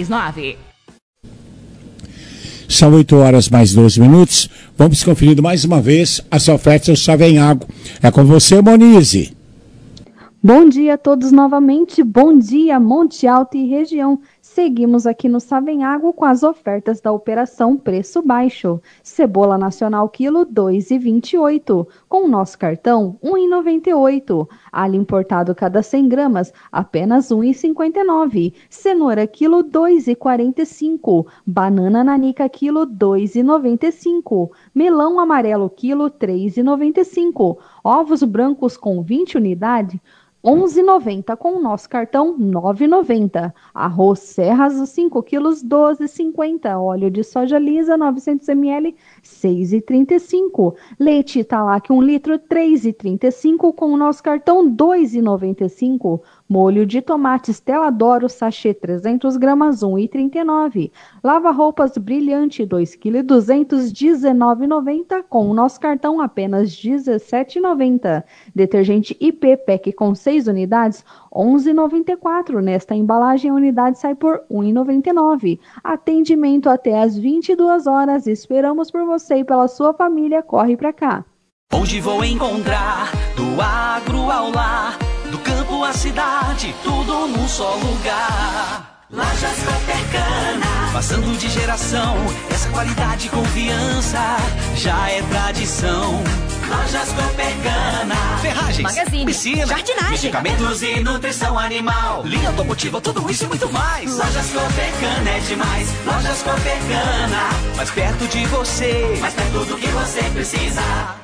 Speaker 4: São 8 horas mais 12 minutos. Vamos conferindo mais uma vez as ofertas do Savenhago. É com você, Monize.
Speaker 14: Bom dia a todos novamente. Bom dia, Monte Alto e região. Seguimos aqui no Savenhago com as ofertas da Operação Preço Baixo. Cebola nacional quilo 2,28. Com o nosso cartão 1,98. Alho importado cada 100 gramas apenas 1,59. Cenoura quilo 2,45. Banana nanica quilo 2,95. Melão amarelo quilo 3,95. Ovos brancos com 20 unidades 11,90, com o nosso cartão 9,90. Arroz Serras 5 quilos 12,50. Óleo de soja lisa 900 ml 6,35. Leite Italac 1 litro 3,35, com o nosso cartão 2,95. Molho de tomate Stella D'Oro sachê 300 gramas 1,39. Lava-roupas Brilhante 2 kg 219,90, com o nosso cartão apenas 17,90. Detergente IP PEC com 6 unidades 11,94. Nesta embalagem a unidade sai por 1,99. Atendimento até às 22 horas. Esperamos por você e pela sua família. Corre pra cá.
Speaker 11: Onde vou encontrar do agro ao lar, do campo à cidade, tudo num só lugar. Lajas Coopercana, passando de geração, essa qualidade e confiança já é tradição. Lajas Coopercana, ferragens,
Speaker 19: magazine,
Speaker 11: piscina,
Speaker 19: jardinagem,
Speaker 11: medicamentos e nutrição animal, linha automotiva, tudo isso e muito mais. Lajas Coopercana é demais. Lajas Coopercana, mais perto de você, mais perto do que você precisa.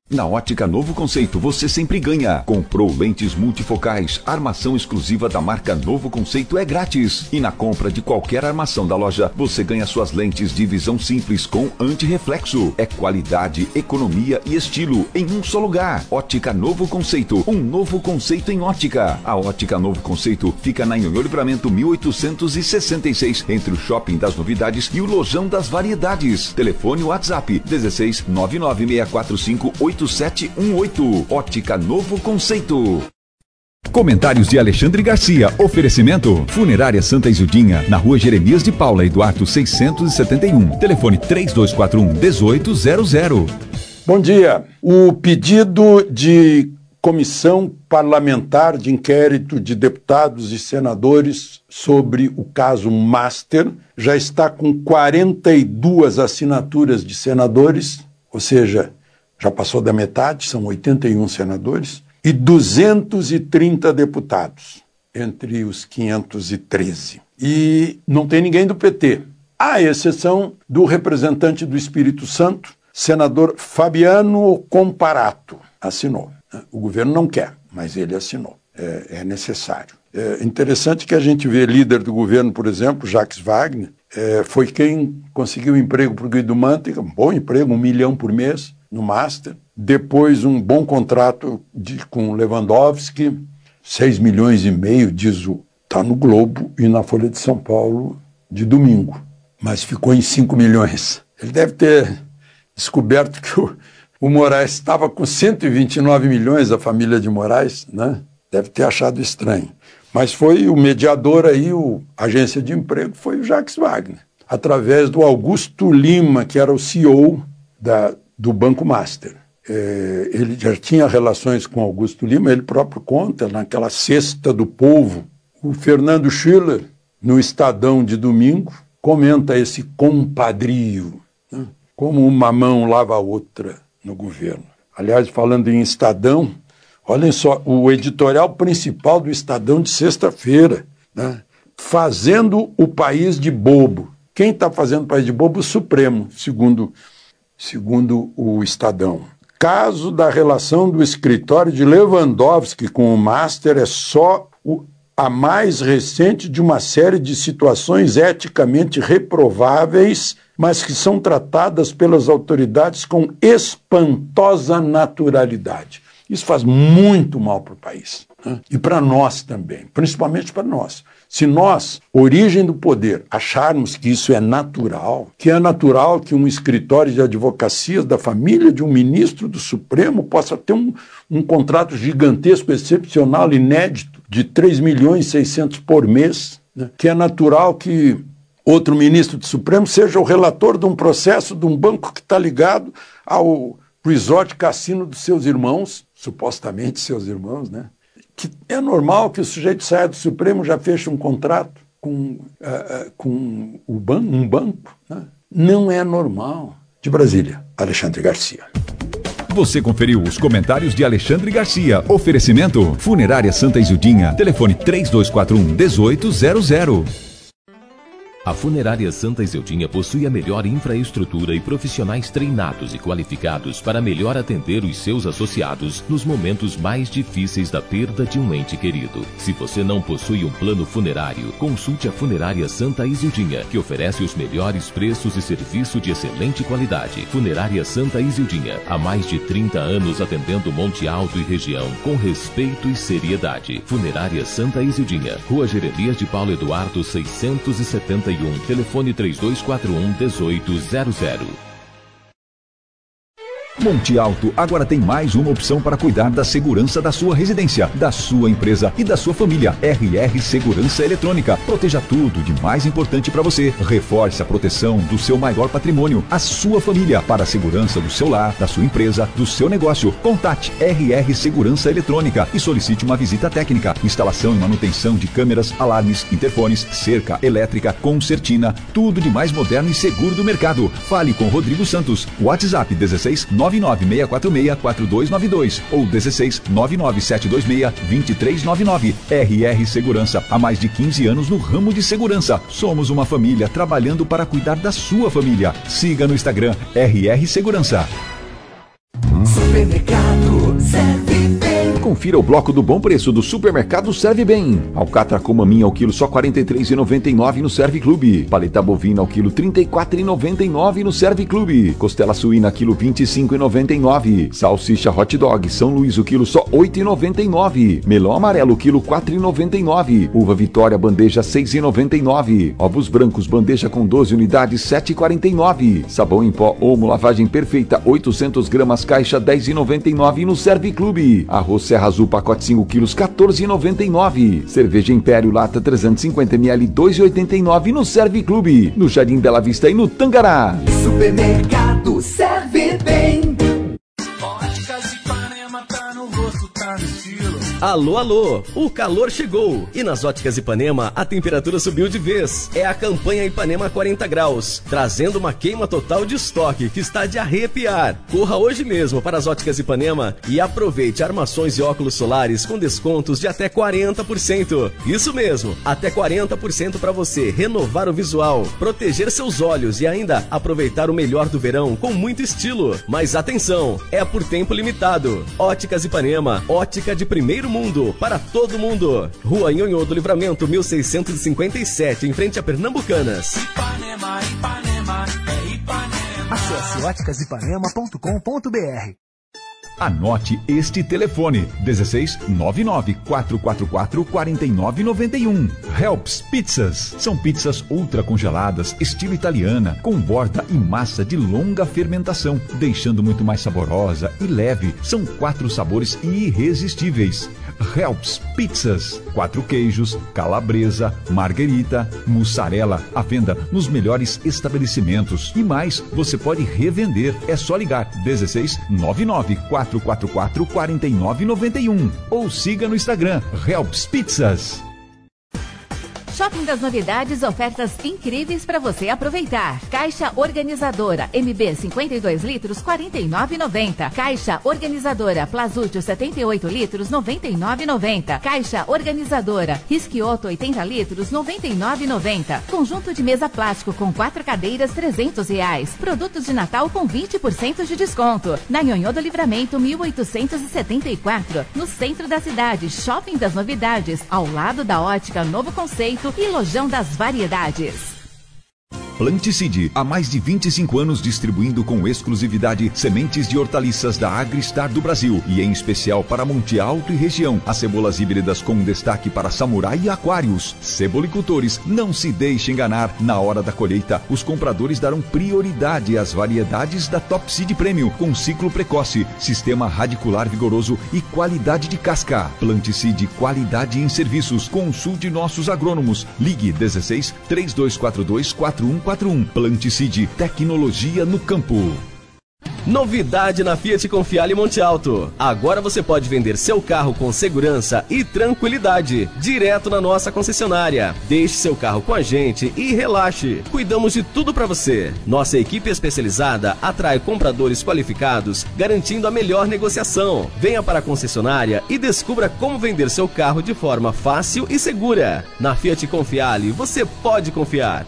Speaker 17: Na Ótica Novo Conceito, você sempre ganha. Comprou lentes multifocais, armação exclusiva da marca Novo Conceito é grátis. E na compra de qualquer armação da loja, você ganha suas lentes de visão simples com antirreflexo. É qualidade, economia e estilo em um só lugar. Ótica Novo Conceito, um novo conceito em ótica. A Ótica Novo Conceito fica na Nhonhô Livramento 1866, entre o Shopping das Novidades e o Lojão das Variedades. Telefone WhatsApp 16 99645 8718. Ótica Novo Conceito.
Speaker 3: Comentários de Alexandre Garcia. Oferecimento: Funerária Santa Isildinha, na Rua Jeremias de Paula e Duarte 671. Telefone 3241-1800.
Speaker 21: Bom dia. O pedido de comissão parlamentar de inquérito de deputados e senadores sobre o caso Master já está com 42 assinaturas de senadores, ou seja, já passou da metade, são 81 senadores, e 230 deputados, entre os 513. E não tem ninguém do PT, à exceção do representante do Espírito Santo, senador Fabiano Comparato, assinou. O governo não quer, mas ele assinou. É necessário. É interessante que a gente vê líder do governo, por exemplo, Jacques Wagner, foi quem conseguiu um emprego para o Guido Mantega, um bom emprego, 1 milhão por mês, no Master. Depois um bom contrato com Lewandowski, 6 milhões e meio, está no Globo e na Folha de São Paulo de domingo, mas ficou em 5 milhões. Ele deve ter descoberto que o Moraes estava com 129 milhões, a família de Moraes, né? Deve ter achado estranho. Mas foi o mediador aí, a agência de emprego, foi o Jacques Wagner, através do Augusto Lima, que era o CEO do Banco Master. Ele já tinha relações com Augusto Lima, ele próprio conta, naquela Cesta do Povo. O Fernando Schiller, no Estadão de domingo, comenta esse compadrio, né? Como uma mão lava a outra no governo. Aliás, falando em Estadão, olhem só, o editorial principal do Estadão de sexta-feira, né? Fazendo o país de bobo. Quem está fazendo o país de bobo? O Supremo, segundo o Estadão. Caso da relação do escritório de Lewandowski com o Master é só a mais recente de uma série de situações eticamente reprováveis, mas que são tratadas pelas autoridades com espantosa naturalidade. Isso faz muito mal para o país, né? E para nós também, principalmente para nós. Se nós, origem do poder, acharmos que isso é natural que um escritório de advocacia da família de um ministro do Supremo possa ter um contrato gigantesco, excepcional, inédito, de 3 milhões e 600 por mês, né? Que é natural que outro ministro do Supremo seja o relator de um processo de um banco que está ligado ao resort cassino dos seus irmãos, supostamente seus irmãos, né? Que é normal que o sujeito saia do Supremo, já feche um contrato com um banco, né? Não é normal. De Brasília, Alexandre Garcia.
Speaker 3: Você conferiu os comentários de Alexandre Garcia. Oferecimento: Funerária Santa Isildinha. Telefone 3241-1800.
Speaker 22: A Funerária Santa Isildinha possui a melhor infraestrutura e profissionais treinados e qualificados para melhor atender os seus associados nos momentos mais difíceis da perda de um ente querido. Se você não possui um plano funerário, consulte a Funerária Santa Isildinha, que oferece os melhores preços e serviço de excelente qualidade. Funerária Santa Isildinha, há mais de 30 anos atendendo Monte Alto e região com respeito e seriedade. Funerária Santa Isildinha, Rua Jeremias de Paulo Eduardo 671. Telefone 3241-1800.
Speaker 3: Monte Alto agora tem mais uma opção para cuidar da segurança da sua residência, da sua empresa e da sua família. RR Segurança Eletrônica. Proteja tudo de mais importante para você. Reforce a proteção do seu maior patrimônio, a sua família, para a segurança do seu lar, da sua empresa, do seu negócio. Contate RR Segurança Eletrônica e solicite uma visita técnica. Instalação e manutenção de câmeras, alarmes, interfones, cerca elétrica, concertina, tudo de mais moderno e seguro do mercado. Fale com Rodrigo Santos. WhatsApp 16 99646-4292 ou 16 99726-2399. RR Segurança, há mais de 15 anos no ramo de segurança. Somos uma família trabalhando para cuidar da sua família. Siga no Instagram RR Segurança.
Speaker 11: Supermercado Serve Bem.
Speaker 17: Confira o bloco do bom preço do Supermercado Serve Bem. Alcatra com maminha ao quilo só R$ 43,99 no Serve Clube. Paleta bovina ao quilo R$ 34,99 no Serve Clube. Costela suína quilo R$ 25,99. Salsicha hot dog São Luís o quilo só R$ 8,99. Melão amarelo quilo R$ 4,99. Uva Vitória bandeja R$ 6,99. Ovos brancos bandeja com 12 unidades R$ 7,49. Sabão em pó Omo lavagem perfeita 800 gramas caixa R$ 10,99 no Serve Clube. Arroz Serra Azul pacote 5 quilos R$ 14,99. Cerveja Império lata 350 ml R$ 2,89 no Serve Clube. No Jardim Bela Vista e no Tangará.
Speaker 11: Supermercado Serve Bem.
Speaker 2: Alô, alô, o calor chegou e nas Óticas Ipanema a temperatura subiu de vez. É a campanha Ipanema 40 graus, trazendo uma queima total de estoque que está de arrepiar. Corra hoje mesmo para as Óticas Ipanema e aproveite armações e óculos solares com descontos de até 40%. Isso mesmo, até 40% para você renovar o visual, proteger seus olhos e ainda aproveitar o melhor do verão com muito estilo. Mas atenção, é por tempo limitado. Óticas Ipanema, ótica de primeiro mundo, para todo mundo. Rua Nhonhô do Livramento, 1657, em frente a Pernambucanas.
Speaker 11: Ipanema, Ipanema, é Ipanema. Acesse óticasipanema.com.br.
Speaker 6: Anote este telefone: 16 99 444 4991. Helps Pizzas. São pizzas ultra congeladas, estilo italiana, com borda e massa de longa fermentação, deixando muito mais saborosa e leve. São 4 sabores irresistíveis. Helps Pizzas. 4 queijos, calabresa, marguerita, mussarela, à venda nos melhores estabelecimentos. E mais, você pode revender. É só ligar 16 99 444 4991 ou siga no Instagram Helps Pizzas.
Speaker 19: Shopping das Novidades, ofertas incríveis para você aproveitar. Caixa organizadora MB 52 litros, R$ 49,90. Caixa organizadora Plazútil 78 litros, R$ 99,90. Caixa organizadora Risquioto 80 litros, R$ 99,90. Conjunto de mesa plástico com 4 cadeiras, R$ 300. Produtos de Natal com 20% de desconto. Na Nhonhô do Livramento, 1874. No centro da cidade, Shopping das Novidades, ao lado da Ótica Novo Conceito e Lojão das Variedades.
Speaker 6: Planticide, há mais de 25 anos distribuindo com exclusividade sementes de hortaliças da Agristar do Brasil e em especial para Monte Alto e região. As cebolas híbridas com destaque para Samurai e Aquários. Cebolicultores, não se deixe enganar. Na hora da colheita, os compradores darão prioridade às variedades da Top Seed Premium com ciclo precoce, sistema radicular vigoroso e qualidade de casca. Planticide, qualidade em serviços. Consulte nossos agrônomos. Ligue 16 3242 4141. Planticide, tecnologia no campo.
Speaker 2: Novidade na Fiat Confiale Monte Alto. Agora você pode vender seu carro com segurança e tranquilidade, direto na nossa concessionária. Deixe seu carro com a gente e relaxe. Cuidamos de tudo para você. Nossa equipe especializada atrai compradores qualificados, garantindo a melhor negociação. Venha para a concessionária e descubra como vender seu carro de forma fácil e segura. Na Fiat Confiale, você pode confiar.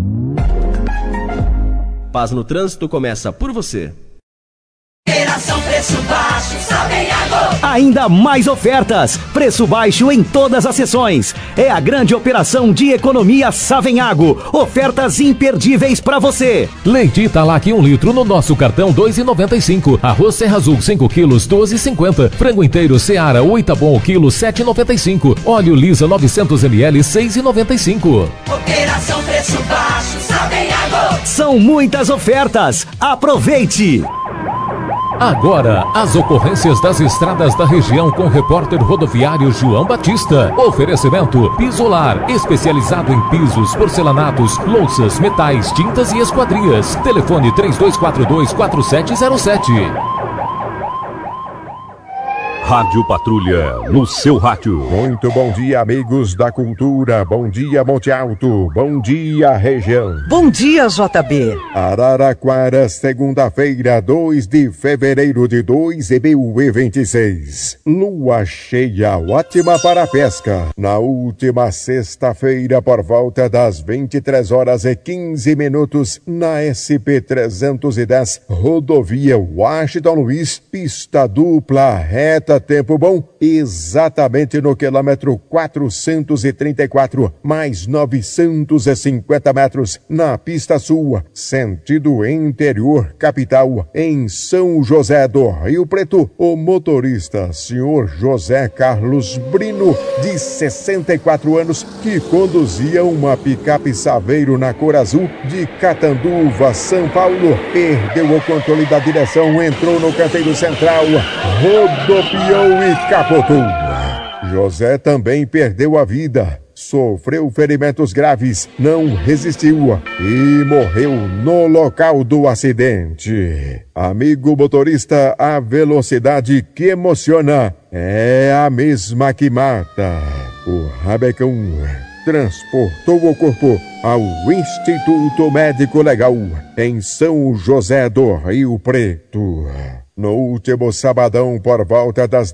Speaker 2: Paz no trânsito começa por você.
Speaker 11: Operação Preço Baixo, Savenhago.
Speaker 18: Ainda mais ofertas, preço baixo em todas as seções. É a grande operação de economia Savenhago. Ofertas imperdíveis para você.
Speaker 22: Leite Italac 1 litro no nosso cartão R$ 2,95. Arroz Serra Azul 5 quilos R$ 12,50. Frango inteiro Seara ou Itabom o quilo R$ 7,95. Óleo Lisa 900 ml R$ 6,95.
Speaker 11: Operação Preço Baixo, Savenhago.
Speaker 18: São muitas ofertas. Aproveite!
Speaker 22: Agora, as ocorrências das estradas da região com o repórter rodoviário João Batista. Oferecimento Pisolar, especializado em pisos, porcelanatos, louças, metais, tintas e esquadrias. Telefone 3242-4707.
Speaker 7: Rádio Patrulha, no seu rádio.
Speaker 10: Muito bom dia, amigos da cultura. Bom dia, Monte Alto. Bom dia, região.
Speaker 23: Bom dia, JB.
Speaker 10: Araraquara, segunda-feira, 2 de fevereiro de 2026. Lua cheia, ótima para a pesca. Na última sexta-feira, por volta das 23h15, na SP-310, rodovia Washington Luiz, pista dupla, reta, tempo bom, exatamente no quilômetro 434, mais 950 metros, na pista sul, sentido interior capital, em São José do Rio Preto, o motorista, senhor José Carlos Brino, de 64 anos, que conduzia uma picape Saveiro na cor azul de Catanduva, São Paulo, perdeu o controle da direção, entrou no canteiro central, rodopiou e capotou. José também perdeu a vida, sofreu ferimentos graves, não resistiu e morreu no local do acidente. Amigo motorista, a velocidade que emociona é a mesma que mata. O rabecão transportou o corpo ao Instituto Médico Legal em São José do Rio Preto. No último sabadão, por volta das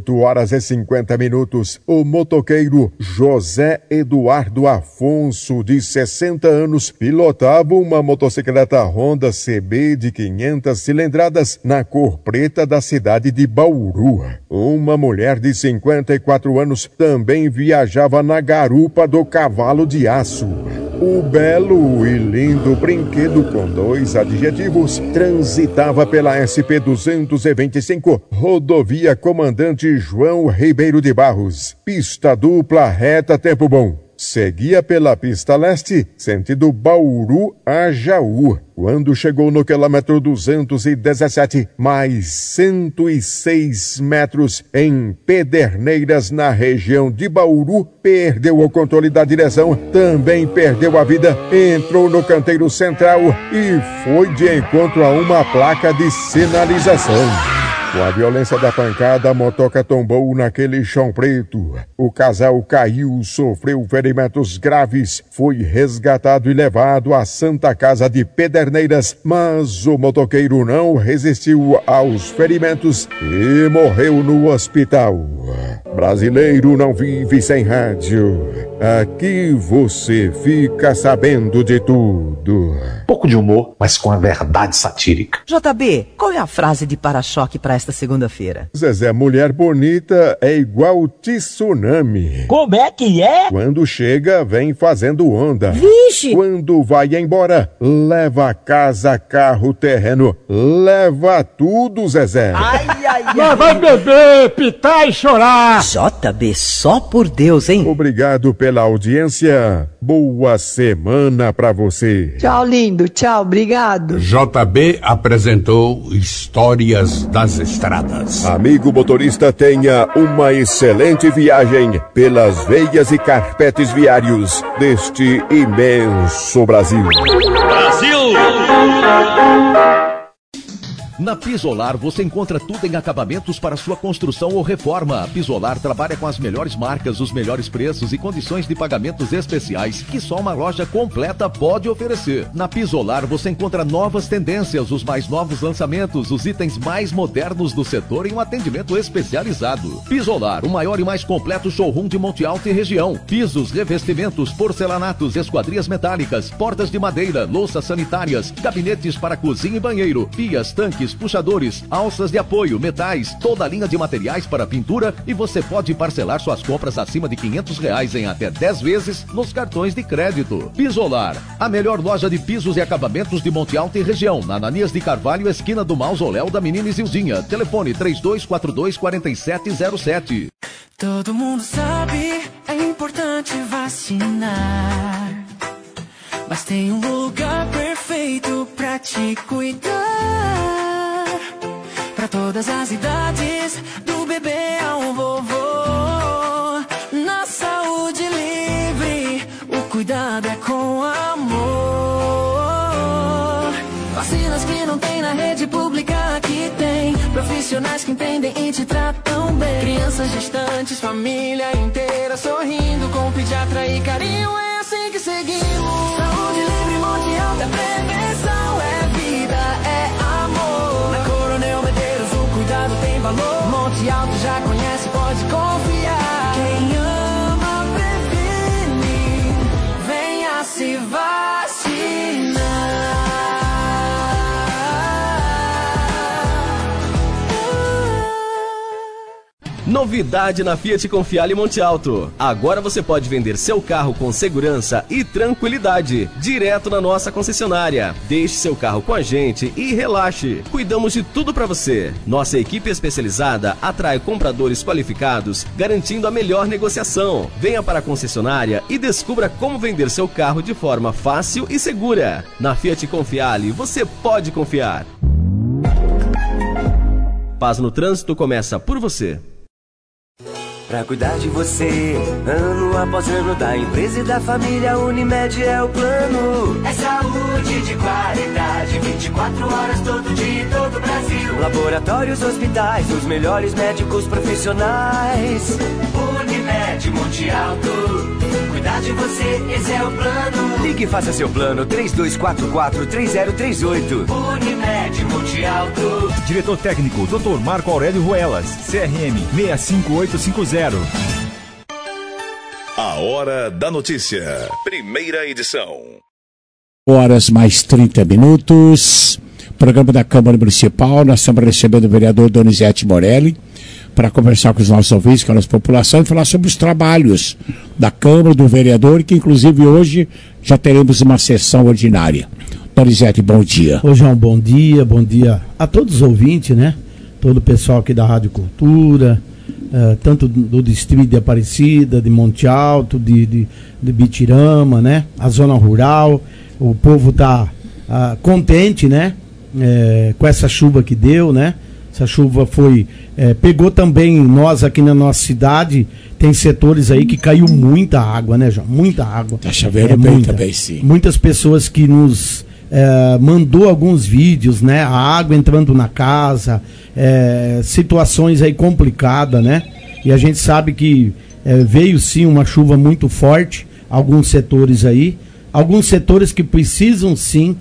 Speaker 10: 18h50, o motoqueiro José Eduardo Afonso, de 60 anos, pilotava uma motocicleta Honda CB de 500 cilindradas na cor preta da cidade de Bauru. Uma mulher de 54 anos também viajava na garupa do Cavalo de Aço. O belo e lindo brinquedo com 2 adjetivos transitava pela SP-225, rodovia Comandante João Ribeiro de Barros, pista dupla, reta, tempo bom. Seguia pela pista leste, sentido Bauru a Jaú. Quando chegou no quilômetro 217, mais 106 metros em Pederneiras, na região de Bauru, perdeu o controle da direção, também perdeu a vida, entrou no canteiro central e foi de encontro a uma placa de sinalização. Com a violência da pancada, a motoca tombou naquele chão preto. O casal caiu, sofreu ferimentos graves, foi resgatado e levado à Santa Casa de Pederneiras, mas o motoqueiro não resistiu aos ferimentos e morreu no hospital. Brasileiro não vive sem rádio. Aqui você fica sabendo de tudo.
Speaker 24: Pouco de humor, mas com a verdade satírica.
Speaker 23: JB, qual é a frase de para-choque para esta segunda-feira?
Speaker 10: Zezé, mulher bonita é igual tsunami.
Speaker 23: Como é que é?
Speaker 10: Quando chega, vem fazendo onda.
Speaker 23: Vixe!
Speaker 10: Quando vai embora, leva casa, carro, terreno. Leva tudo, Zezé.
Speaker 23: Ai, ai, ai.
Speaker 4: Mas vai beber, pitar e chorar.
Speaker 23: JB, só por Deus, hein?
Speaker 10: Obrigado pela audiência. Boa semana pra você.
Speaker 23: Tchau, lindo. Tchau, obrigado.
Speaker 25: JB apresentou Histórias das Estradas.
Speaker 10: Amigo motorista, tenha uma excelente viagem pelas veias e carpetes viários deste imenso Brasil.
Speaker 22: Brasil! Na Pisolar você encontra tudo em acabamentos para sua construção ou reforma. A Pisolar trabalha com as melhores marcas, os melhores preços e condições de pagamentos especiais que só uma loja completa pode oferecer. Na Pisolar você encontra novas tendências, os mais novos lançamentos, os itens mais modernos do setor em um atendimento especializado. Pisolar, o maior e mais completo showroom de Monte Alto e região. Pisos, revestimentos, porcelanatos, esquadrias metálicas, portas de madeira, louças sanitárias, gabinetes para cozinha e banheiro, pias, tanques, puxadores, alças de apoio, metais, toda a linha de materiais para pintura, e você pode parcelar suas compras acima de R$500 em até 10 vezes nos cartões de crédito. Pisolar, a melhor loja de pisos e acabamentos de Monte Alto e região, na Ananias de Carvalho, esquina do Mausoléu da Menina Isildinha. Telefone 3242-4707.
Speaker 11: Todo mundo sabe, é importante vacinar, mas tem um lugar perfeito pra te cuidar. Pra todas as idades, do bebê ao vovô. Na saúde livre, o cuidado é com amor. Vacinas que não tem na rede pública, aqui tem. Profissionais que entendem e te tratam bem. Crianças gestantes, família inteira sorrindo. Com pediatra e carinho, é assim que seguimos. Saúde Livre Monte Alto é prevenção, é vida, é amor. Na Coronel Medeiros o cuidado tem valor. Monte Alto já conhece, pode confiar. Quem ama previne, venha se vacinar.
Speaker 2: Novidade na Fiat Confiale Monte Alto. Agora você pode vender seu carro com segurança e tranquilidade, direto na nossa concessionária. Deixe seu carro com a gente e relaxe. Cuidamos de tudo para você. Nossa equipe especializada atrai compradores qualificados, garantindo a melhor negociação. Venha para a concessionária e descubra como vender seu carro de forma fácil e segura. Na Fiat Confiale, você pode confiar. Paz no Trânsito começa por você.
Speaker 9: Pra cuidar de você, ano após ano, da empresa e da família, Unimed é o plano.
Speaker 11: É saúde de qualidade, 24 horas todo dia em todo o Brasil.
Speaker 9: Laboratórios, hospitais, os melhores médicos profissionais.
Speaker 11: Unimed Monte Alto, cuidar de você, esse é o plano.
Speaker 9: Ligue e faça seu plano, 3244-3038.
Speaker 11: Unimed Monte Alto.
Speaker 12: Diretor técnico, Dr. Marco Aurélio Ruelas, CRM 65850.
Speaker 1: A Hora da Notícia, primeira edição.
Speaker 4: Horas mais 30 minutos. Programa da Câmara Municipal. Nós estamos recebendo o vereador Donizete Morelli para conversar com os nossos ouvintes, com a nossa população e falar sobre os trabalhos da Câmara, do vereador, que inclusive hoje já teremos uma sessão ordinária. Donizete, bom dia.
Speaker 13: Hoje é um bom dia a todos os ouvintes, né? Todo o pessoal aqui da Rádio Cultura, tanto do distrito de Aparecida, de Monte Alto, de Bitirama, né? A zona rural. O povo está contente, né? Com essa chuva que deu, né? Essa chuva pegou também nós aqui na nossa cidade. Tem setores aí que caiu muita água, né, João? Muita água.
Speaker 4: Tá chovendo bem também, sim.
Speaker 13: Muitas pessoas que nos mandou alguns vídeos, né? A água entrando na casa, situações aí complicadas, né? E a gente sabe que veio sim uma chuva muito forte, alguns setores aí, alguns setores que precisam sim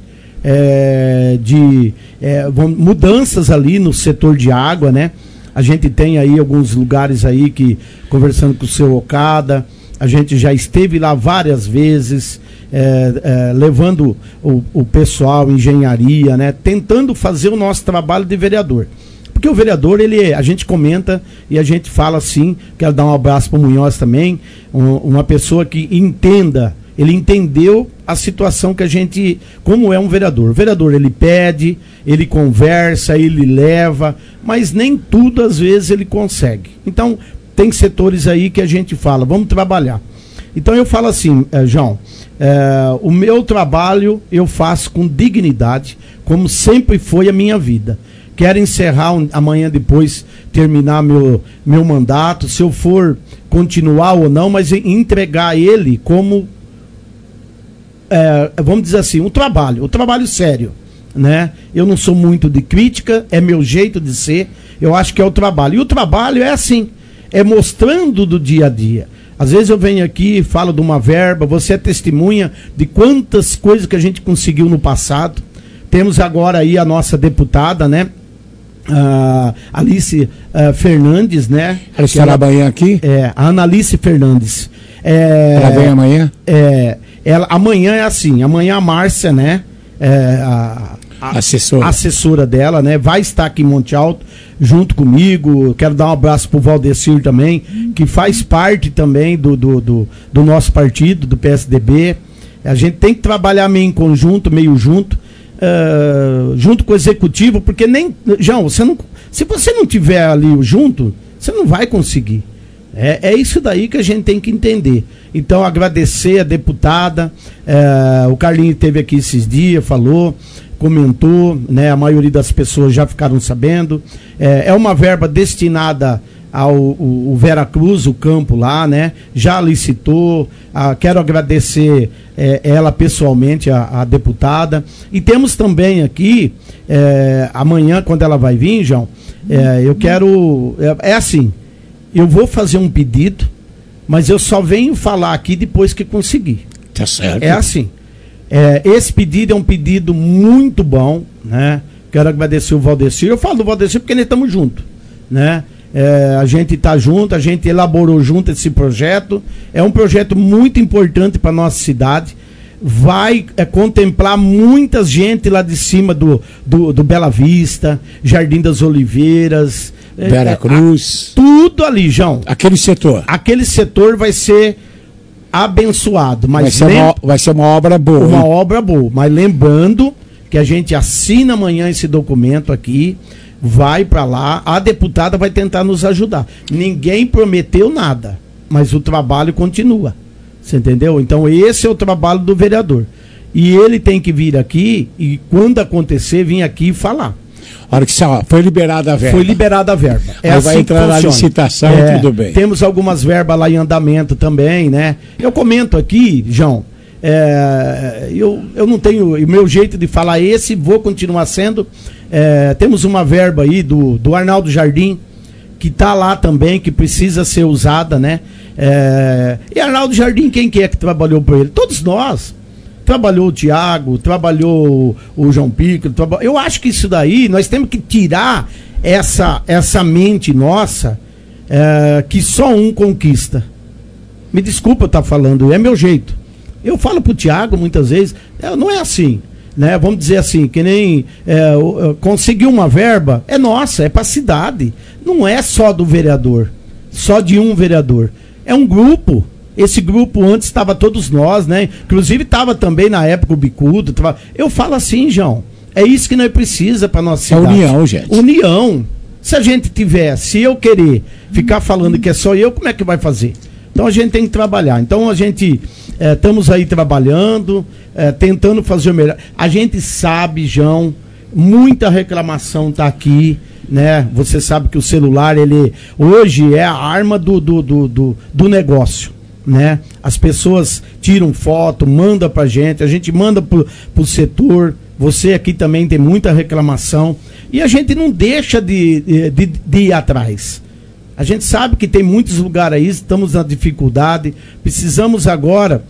Speaker 13: de mudanças ali no setor de água, né? A gente tem aí alguns lugares aí que, conversando com o seu Okada, a gente já esteve lá várias vezes, levando o pessoal, engenharia, né? Tentando fazer o nosso trabalho de vereador. Porque o vereador, a gente comenta e a gente fala assim, quero dar um abraço para o Munhoz também, uma pessoa que entenda, ele entendeu a situação que a gente, como é um vereador. O vereador, ele pede, ele conversa, ele leva, mas nem tudo às vezes ele consegue. Então, tem setores aí que a gente fala, vamos trabalhar. Então eu falo assim, João, o meu trabalho eu faço com dignidade, como sempre foi a minha vida. Quero encerrar amanhã depois, terminar meu mandato, se eu for continuar ou não, mas entregar ele como, vamos dizer assim, um trabalho sério, né? Eu não sou muito de crítica, é meu jeito de ser, eu acho que é o trabalho. E o trabalho é assim, é mostrando do dia a dia. Às vezes eu venho aqui e falo de uma verba, você é testemunha de quantas coisas que a gente conseguiu no passado. Temos agora aí a nossa deputada, né? Alice Fernandes, né?
Speaker 4: Ela estará amanhã aqui?
Speaker 13: A Analice Fernandes.
Speaker 4: Ela vem amanhã?
Speaker 13: Amanhã é assim, amanhã a Márcia, né? A assessora dela, né? Vai estar aqui em Monte Alto, junto comigo. Quero dar um abraço pro Valdecir também, que faz parte também do nosso partido, do PSDB. A gente tem que trabalhar meio em conjunto, meio junto. Junto com o executivo, porque João, se você não tiver ali junto, você não vai conseguir. É isso daí que a gente tem que entender. Então, agradecer a deputada, o Carlinho esteve aqui esses dias, falou, comentou, né, a maioria das pessoas já ficaram sabendo. É uma verba destinada o Veracruz, o campo lá, né? Já licitou. Quero agradecer ela pessoalmente, a deputada. E temos também aqui, amanhã, quando ela vai vir, João, eu quero... assim, eu vou fazer um pedido, mas eu só venho falar aqui depois que conseguir.
Speaker 4: Tá certo.
Speaker 13: É assim. Esse pedido é um pedido muito bom, né? Quero agradecer o Valdecir. Eu falo do Valdecir porque nós estamos juntos, né? A gente está junto, a gente elaborou junto esse projeto. É um projeto muito importante para nossa cidade. Vai contemplar muita gente lá de cima do Bela Vista, Jardim das Oliveiras,
Speaker 4: Veracruz.
Speaker 13: Tudo ali, João.
Speaker 4: Aquele setor.
Speaker 13: Aquele setor vai ser abençoado. Mas
Speaker 4: vai ser uma obra boa.
Speaker 13: Uma obra boa. Mas lembrando que a gente assina amanhã esse documento aqui, vai para lá, a deputada vai tentar nos ajudar. Ninguém prometeu nada, mas o trabalho continua. Você entendeu? Então esse é o trabalho do vereador. E ele tem que vir aqui e quando acontecer, vir aqui e falar.
Speaker 4: A hora que foi liberada a verba.
Speaker 13: Foi liberada a verba.
Speaker 4: Assim vai entrar na licitação e tudo bem.
Speaker 13: Temos algumas verbas lá em andamento também, né? Eu comento aqui, João, eu não tenho... O meu jeito de falar vou continuar sendo... temos uma verba aí do Arnaldo Jardim, que está lá também, que precisa ser usada, né? E Arnaldo Jardim, quem que é que trabalhou por ele? Todos nós. Trabalhou o Tiago, trabalhou o João Pico. Eu acho que isso daí, nós temos que tirar essa mente nossa, que só um conquista. Me desculpa eu estar falando, é meu jeito. Eu falo pro Tiago muitas vezes, não é assim, né? Vamos dizer assim, que nem conseguir uma verba, é nossa, é para a cidade. Não é só do vereador, só de um vereador. É um grupo. Esse grupo antes estava todos nós, né? Inclusive estava também na época o Bicudo. Eu falo assim, João, é isso que nós precisamos para nossa cidade.
Speaker 4: União, gente.
Speaker 13: União. Se a gente se eu querer ficar falando que é só eu, como é que vai fazer? Então a gente tem que trabalhar. Então a gente estamos aí trabalhando, tentando fazer o melhor. A gente sabe, João, muita reclamação está aqui, né? Você sabe que o celular, ele hoje é a arma do negócio, né? As pessoas tiram foto, manda pra gente, a gente manda pro setor. Você aqui também tem muita reclamação e a gente não deixa de ir atrás. A gente sabe que tem muitos lugares aí, estamos na dificuldade, precisamos agora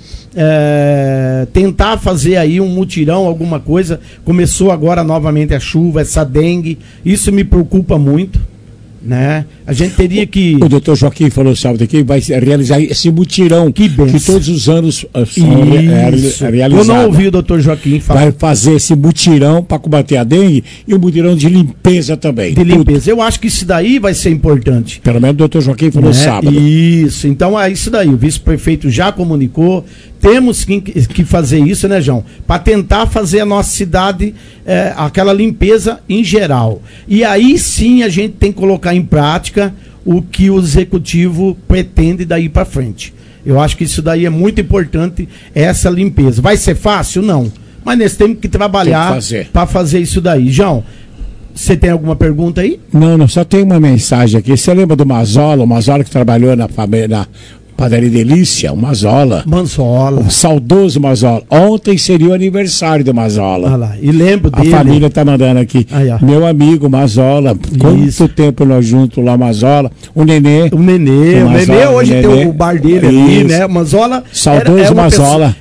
Speaker 13: tentar fazer aí um mutirão, alguma coisa. Começou agora novamente a chuva, essa dengue, isso me preocupa muito, né? A gente teria que...
Speaker 4: O doutor Joaquim falou sábado aqui, vai realizar esse mutirão que todos os anos são realizados.
Speaker 13: Eu não ouvi o doutor Joaquim falar.
Speaker 4: Vai fazer esse mutirão para combater a dengue e um mutirão de limpeza também.
Speaker 13: De limpeza. Eu acho que isso daí vai ser importante.
Speaker 4: Pelo menos o doutor Joaquim falou sábado.
Speaker 13: Isso. Então é isso daí. O vice-prefeito já comunicou. Temos que fazer isso, né, João? Para tentar fazer a nossa cidade aquela limpeza em geral. E aí sim a gente tem que colocar em prática o que o executivo pretende daí para frente. Eu acho que isso daí é muito importante, essa limpeza. Vai ser fácil? Não. Mas nós temos que trabalhar para fazer isso daí. João, você tem alguma pergunta aí?
Speaker 4: Não, só tem uma mensagem aqui. Você lembra do Mazola? O Mazola que trabalhou na Padaria Delícia, o Mazola.
Speaker 13: Manzola.
Speaker 4: O saudoso Mazola. Ontem seria o aniversário do Mazola.
Speaker 13: Olha lá, e lembro dele.
Speaker 4: A família tá mandando aqui. Meu amigo Mazola. Quanto tempo nós juntos lá, Mazola. O Nenê.
Speaker 13: O Nenê hoje tem o bar dele ali, né? Mazola.
Speaker 4: Saudoso Mazola.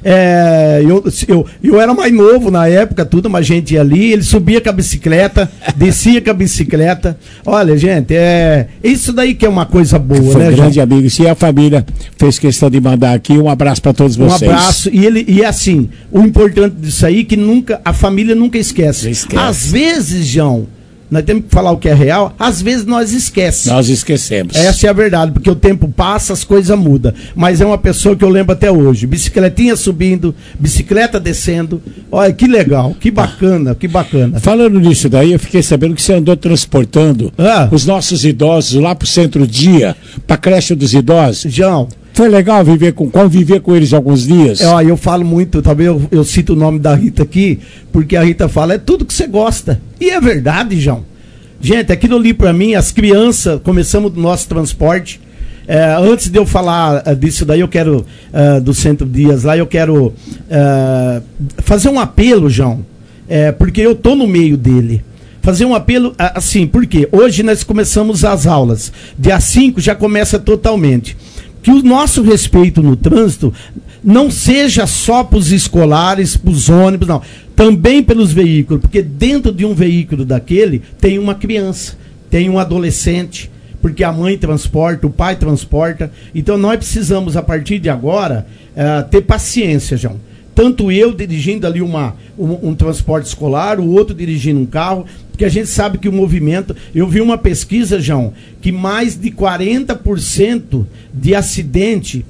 Speaker 13: Eu era mais novo na época, tudo, mas a gente ia ali, ele subia com a bicicleta, descia com a bicicleta. Olha, gente, isso daí que é uma coisa boa,
Speaker 4: foi
Speaker 13: né,
Speaker 4: grande amigo. Se a família fez questão de mandar aqui um abraço para todos vocês.
Speaker 13: Um abraço, e assim, o importante disso aí é que a família nunca esquece. Às vezes, João, nós temos que falar o que é real, às vezes nós esquecemos.
Speaker 4: Nós esquecemos.
Speaker 13: Essa é a verdade, porque o tempo passa, as coisas mudam. Mas é uma pessoa que eu lembro até hoje. Bicicletinha subindo, bicicleta descendo. Olha, que legal, que bacana, que bacana.
Speaker 4: Falando nisso daí, eu fiquei sabendo que você andou transportando os nossos idosos lá pro Centro-Dia, pra creche dos idosos.
Speaker 13: João,
Speaker 4: foi legal conviver com eles alguns dias?
Speaker 13: Eu falo muito, talvez eu cito o nome da Rita aqui, porque a Rita fala, é tudo que você gosta. E é verdade, João. Gente, aquilo ali para mim, as crianças, começamos do nosso transporte. Antes de eu falar disso daí, eu quero, do Centro Dias lá, eu quero fazer um apelo, João, porque eu tô no meio dele. Fazer um apelo, assim, porque hoje nós começamos as aulas, dia 5 já começa totalmente. Que o nosso respeito no trânsito não seja só para os escolares, para os ônibus, não. Também pelos veículos, porque dentro de um veículo daquele tem uma criança, tem um adolescente, porque a mãe transporta, o pai transporta. Então nós precisamos, a partir de agora, ter paciência, João. Tanto eu dirigindo ali um transporte escolar, o outro dirigindo um carro, porque a gente sabe que o movimento... Eu vi uma pesquisa, João, que mais de 40% de acidente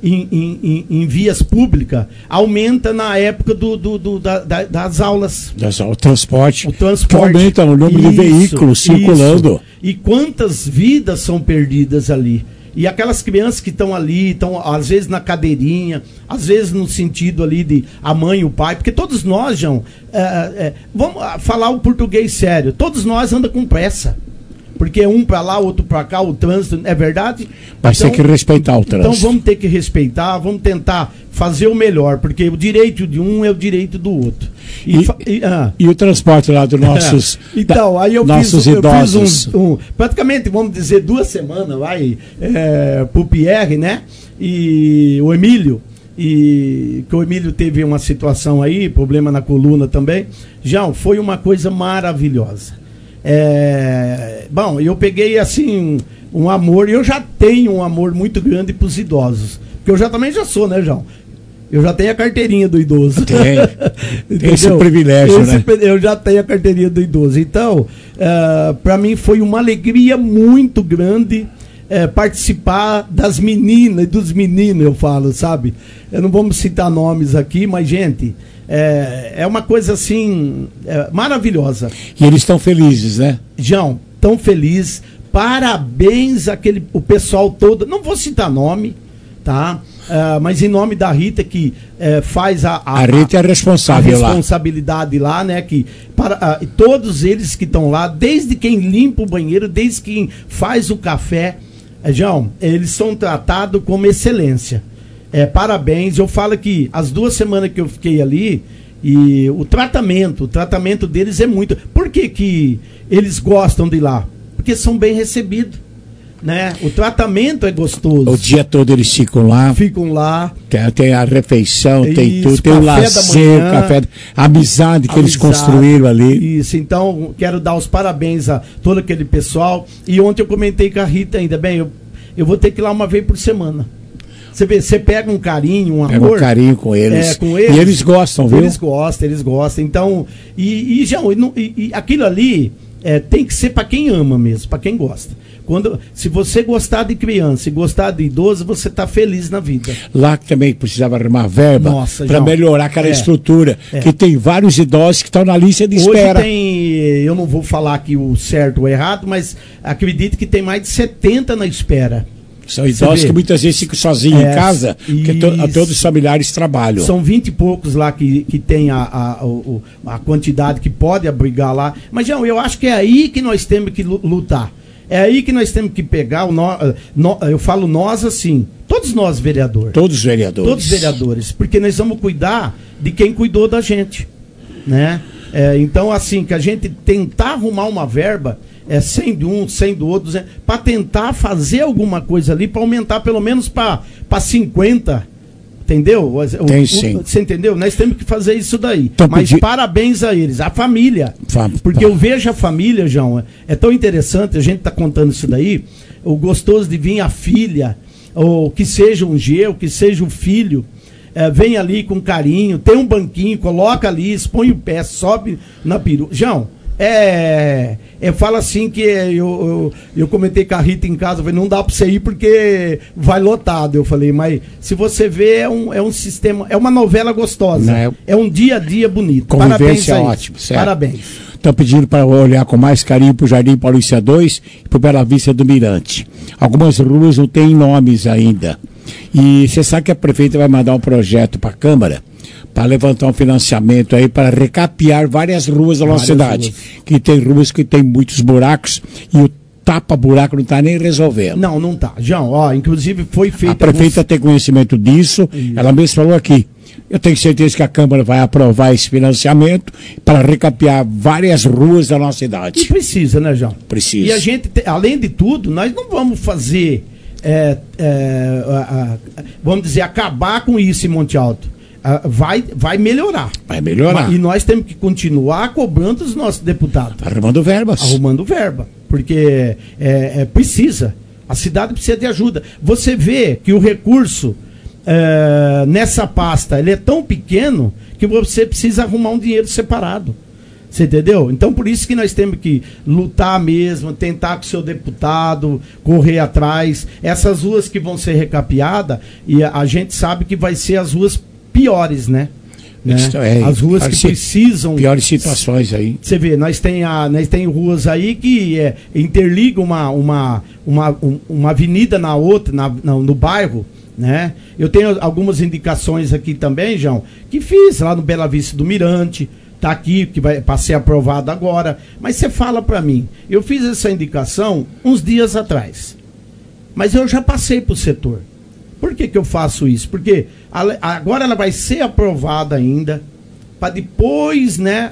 Speaker 13: em vias públicas aumenta na época das aulas.
Speaker 4: O transporte.
Speaker 13: O transporte.
Speaker 4: Aumenta o número de veículos circulando.
Speaker 13: Isso. E quantas vidas são perdidas ali? E aquelas crianças que estão ali, estão às vezes na cadeirinha, às vezes no sentido ali de a mãe e o pai, porque todos nós, João, vamos falar o português sério, todos nós andamos com pressa. Porque um para lá, outro para cá, o trânsito, é verdade?
Speaker 4: Mas tem que respeitar o trânsito.
Speaker 13: Então vamos ter que respeitar, vamos tentar fazer o melhor, porque o direito de um é o direito do outro.
Speaker 4: E o transporte lá dos nossos
Speaker 13: então, aí eu
Speaker 4: nossos idosos?
Speaker 13: Eu fiz praticamente, vamos dizer, 2 semanas, pro Pierre, né? E o Emílio, que o Emílio teve uma situação aí, problema na coluna também. Já foi uma coisa maravilhosa. Bom, eu peguei assim um amor, eu já tenho um amor muito grande para os idosos, porque eu também já sou, né, João? Eu já tenho a carteirinha do idoso.
Speaker 4: Tem esse privilégio, né?
Speaker 13: Eu já tenho a carteirinha do idoso. Então, para mim foi uma alegria muito grande participar das meninas e dos meninos, eu falo, sabe? Eu não vamos citar nomes aqui, mas, gente, é uma coisa assim maravilhosa.
Speaker 4: E eles estão felizes, né?
Speaker 13: João, tão felizes. Parabéns o pessoal todo. Não vou citar nome, tá? Mas em nome da Rita, que faz a
Speaker 4: Rita é responsável
Speaker 13: a responsabilidade lá, né? Que todos eles que estão lá, desde quem limpa o banheiro, desde quem faz o café, João, eles são tratados como excelência. Parabéns. Eu falo que as 2 semanas que eu fiquei ali, e o tratamento deles é muito. Por que eles gostam de ir lá? Porque são bem recebidos, né? O tratamento é gostoso.
Speaker 4: O dia todo eles ficam lá. Tem a refeição, tem tudo, tem o lazer, o café, a amizade que eles construíram ali.
Speaker 13: Isso, então quero dar os parabéns a todo aquele pessoal. E ontem eu comentei com a Rita ainda, eu vou ter que ir lá uma vez por semana. Você vê, você pega um carinho, um amor.
Speaker 4: Pega um carinho com eles. E eles gostam, viu?
Speaker 13: Eles gostam. Então, e aquilo ali tem que ser para quem ama mesmo, para quem gosta. Se você gostar de criança e gostar de idoso, você está feliz na vida.
Speaker 4: Lá que também precisava arrumar verba para melhorar aquela estrutura, que tem vários idosos que estão na lista de espera.
Speaker 13: Hoje eu não vou falar aqui o certo ou errado, mas acredito que tem mais de 70 na espera.
Speaker 4: São idosos que muitas vezes ficam sozinhos em casa, porque todos os familiares trabalham.
Speaker 13: São 20 e poucos lá que tem a quantidade que pode abrigar lá. Mas, João, eu acho que é aí que nós temos que lutar. É aí que nós temos que pegar, eu falo nós assim, todos nós vereadores.
Speaker 4: Todos vereadores.
Speaker 13: Porque nós vamos cuidar de quem cuidou da gente, né? Então, assim, que a gente tentar arrumar uma verba, sem de um, sem do outro, para tentar fazer alguma coisa ali, para aumentar pelo menos para 50, entendeu? Você entendeu? Nós temos que fazer isso daí. Então, mas parabéns a eles, a família. Porque eu vejo a família, João, é tão interessante, a gente está contando isso daí, o gostoso de vir a filha, ou que seja um G, ou que seja o filho, vem ali com carinho, tem um banquinho, coloca ali, expõe o pé, sobe na peru. João, eu falo assim que eu comentei com a Rita em casa, eu falei, não dá pra você ir porque vai lotado. Eu falei, mas se você vê, é um sistema, é uma novela gostosa. É um dia a dia bonito.
Speaker 4: Convivência é ótimo, certo?
Speaker 13: Parabéns.
Speaker 4: Estão pedindo para olhar com mais carinho para o Jardim Paulista 2 e para o Bela Vista do Mirante. Algumas ruas não têm nomes ainda. E você sabe que a prefeita vai mandar um projeto para a Câmara para levantar um financiamento aí para recapear várias ruas da nossa cidade. Que tem ruas que tem muitos buracos e o tapa-buraco não está nem resolvendo.
Speaker 13: Não está. João, ó, inclusive foi feito...
Speaker 4: A prefeita tem conhecimento disso, ela mesma falou aqui. Eu tenho certeza que a Câmara vai aprovar esse financiamento para recapear várias ruas da nossa cidade.
Speaker 13: E precisa, né, João?
Speaker 4: Precisa.
Speaker 13: E a gente, além de tudo, nós não vamos fazer, vamos dizer, acabar com isso em Monte Alto. Vai melhorar.
Speaker 4: Vai melhorar.
Speaker 13: E nós temos que continuar cobrando os nossos deputados.
Speaker 4: Arrumando verbas.
Speaker 13: Arrumando verba. Porque precisa. A cidade precisa de ajuda. Você vê que o recurso nessa pasta ele é tão pequeno que você precisa arrumar um dinheiro separado. Você entendeu? Então por isso que nós temos que lutar mesmo, tentar com o seu deputado, correr atrás. Essas ruas que vão ser recapeadas, e a gente sabe que vai ser as ruas piores, né? As ruas que precisam...
Speaker 4: Piores situações aí.
Speaker 13: Você vê, nós tem ruas aí que interligam uma avenida na outra, no bairro, né? Eu tenho algumas indicações aqui também, João, que fiz lá no Bela Vista do Mirante, tá aqui, que vai ser aprovado agora. Mas você fala para mim, eu fiz essa indicação uns dias atrás, mas eu já passei pro setor. Por que eu faço isso? Porque agora ela vai ser aprovada ainda, para depois, né,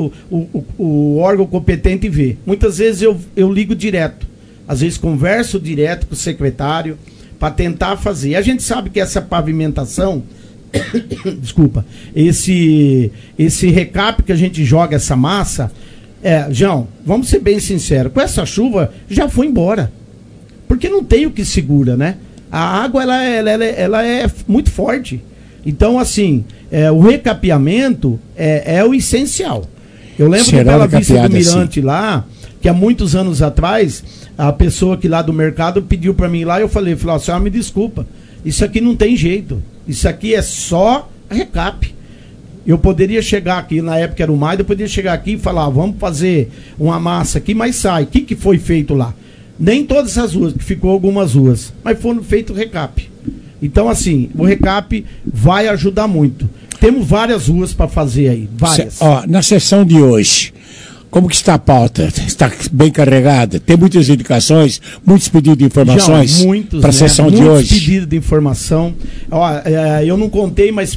Speaker 13: o órgão competente ver. Muitas vezes eu ligo direto, às vezes converso direto com o secretário, para tentar fazer. E a gente sabe que essa pavimentação, desculpa, esse recap que a gente joga, essa massa, João, vamos ser bem sinceros, com essa chuva já foi embora. Porque não tem o que segura, né? A água ela é muito forte. Então, assim, o recapeamento é o essencial. Eu lembro do Bela Vista do Mirante assim, lá, que há muitos anos atrás, a pessoa que lá do mercado pediu para mim lá, eu falei, a senhora me desculpa, isso aqui não tem jeito. Isso aqui é só recap. Eu poderia chegar aqui, na época era o Maida, eu poderia chegar aqui e falar, vamos fazer uma massa aqui, mas sai. O que foi feito lá? Nem todas as ruas, que ficou algumas ruas, mas foram feito recap. Então, assim, o recap vai ajudar muito. Temos várias ruas para fazer aí, várias.
Speaker 4: Na sessão de hoje, como que está a pauta? Está bem carregada? Tem muitas indicações, muitos pedidos de informações para a sessão de hoje? Muitos
Speaker 13: pedidos de informação. Eu não contei, mas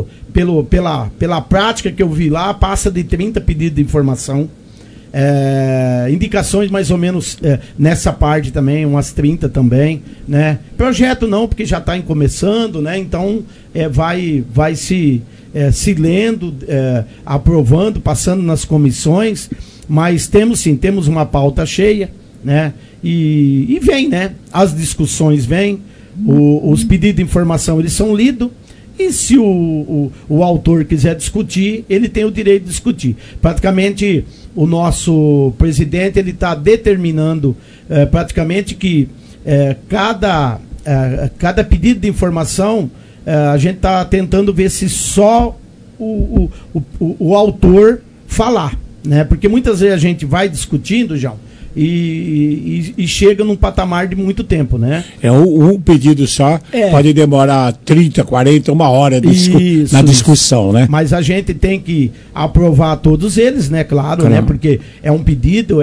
Speaker 13: pela prática que eu vi lá, passa de 30 pedidos de informação. Indicações mais ou menos nessa parte também, umas 30 também, né? Projeto não, porque já está começando, né? Então vai se lendo, aprovando, passando nas comissões, mas temos uma pauta cheia, né? E vem, né? As discussões vêm, os pedidos de informação eles são lidos. E se o autor quiser discutir, ele tem o direito de discutir. Praticamente, o nosso presidente ele está determinando praticamente que cada pedido de informação a gente está tentando ver se só o autor falar, né? Porque muitas vezes a gente vai discutindo, João, e chega num patamar de muito tempo, né?
Speaker 4: Um pedido só pode demorar 30, 40, uma hora na discussão, né?
Speaker 13: Mas a gente tem que aprovar todos eles, né? Claro, né? Porque é um pedido,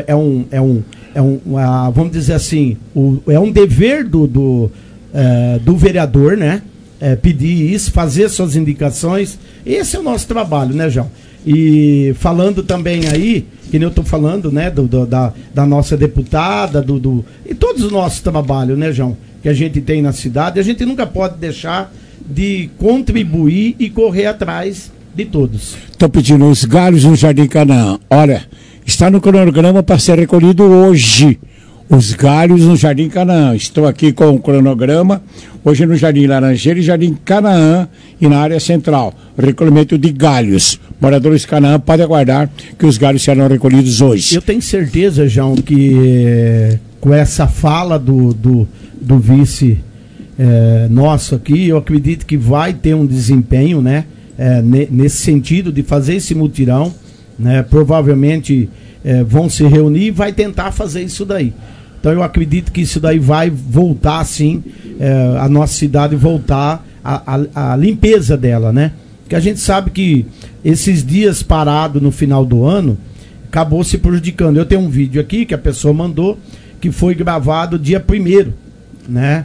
Speaker 13: vamos dizer assim, é um dever do vereador, né? Pedir isso, fazer suas indicações. Esse é o nosso trabalho, né, João? E falando também aí, que nem eu estou falando, né, da nossa deputada, e todos os nossos trabalhos, né, João, que a gente tem na cidade, a gente nunca pode deixar de contribuir e correr atrás de todos.
Speaker 4: Estou pedindo os galhos no Jardim Canaã. Olha, está no cronograma para ser recolhido hoje. Os galhos no Jardim Canaã. Estou aqui com o cronograma, hoje no Jardim Laranjeira e Jardim Canaã e na área central. Recolhimento de galhos. Moradores de Canaã podem aguardar que os galhos serão recolhidos hoje.
Speaker 13: Eu tenho certeza, João, que com essa fala do vice nosso aqui, eu acredito que vai ter um desempenho, né, nesse sentido de fazer esse mutirão, né, provavelmente vão se reunir e vai tentar fazer isso daí. Então eu acredito que isso daí vai voltar sim, a nossa cidade voltar à limpeza dela, né? Porque a gente sabe que esses dias parados no final do ano acabou se prejudicando. Eu tenho um vídeo aqui que a pessoa mandou, que foi gravado dia 1º, né?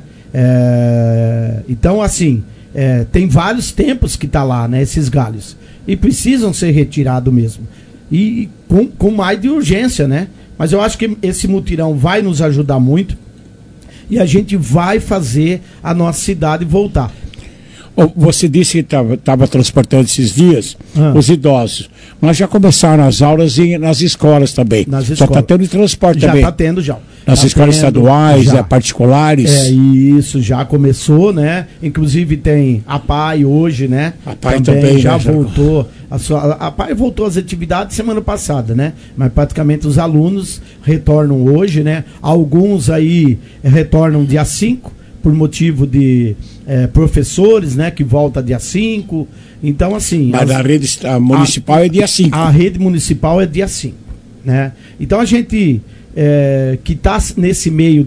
Speaker 13: Então, assim, tem vários tempos que tá lá, né? Esses galhos. E precisam ser retirados mesmo. E com mais de urgência, né? Mas eu acho que esse mutirão vai nos ajudar muito. E a gente vai fazer a nossa cidade voltar.
Speaker 4: Você disse que estava transportando esses dias os idosos. Mas já começaram as aulas nas escolas também.
Speaker 13: Nas
Speaker 4: já está tendo transporte também.
Speaker 13: Já está tendo, já.
Speaker 4: Nas escolas estaduais, particulares.
Speaker 13: Isso, já começou, né? Inclusive tem a PAI hoje, né?
Speaker 4: A PAI também
Speaker 13: já voltou. A PAI voltou às atividades semana passada, né? Mas praticamente os alunos retornam hoje, né? Alguns aí retornam dia 5, por motivo de professores, né? Que volta dia 5. Então, assim...
Speaker 4: Mas a rede municipal é dia 5.
Speaker 13: A rede municipal é dia 5, né? Então a gente... que está nesse meio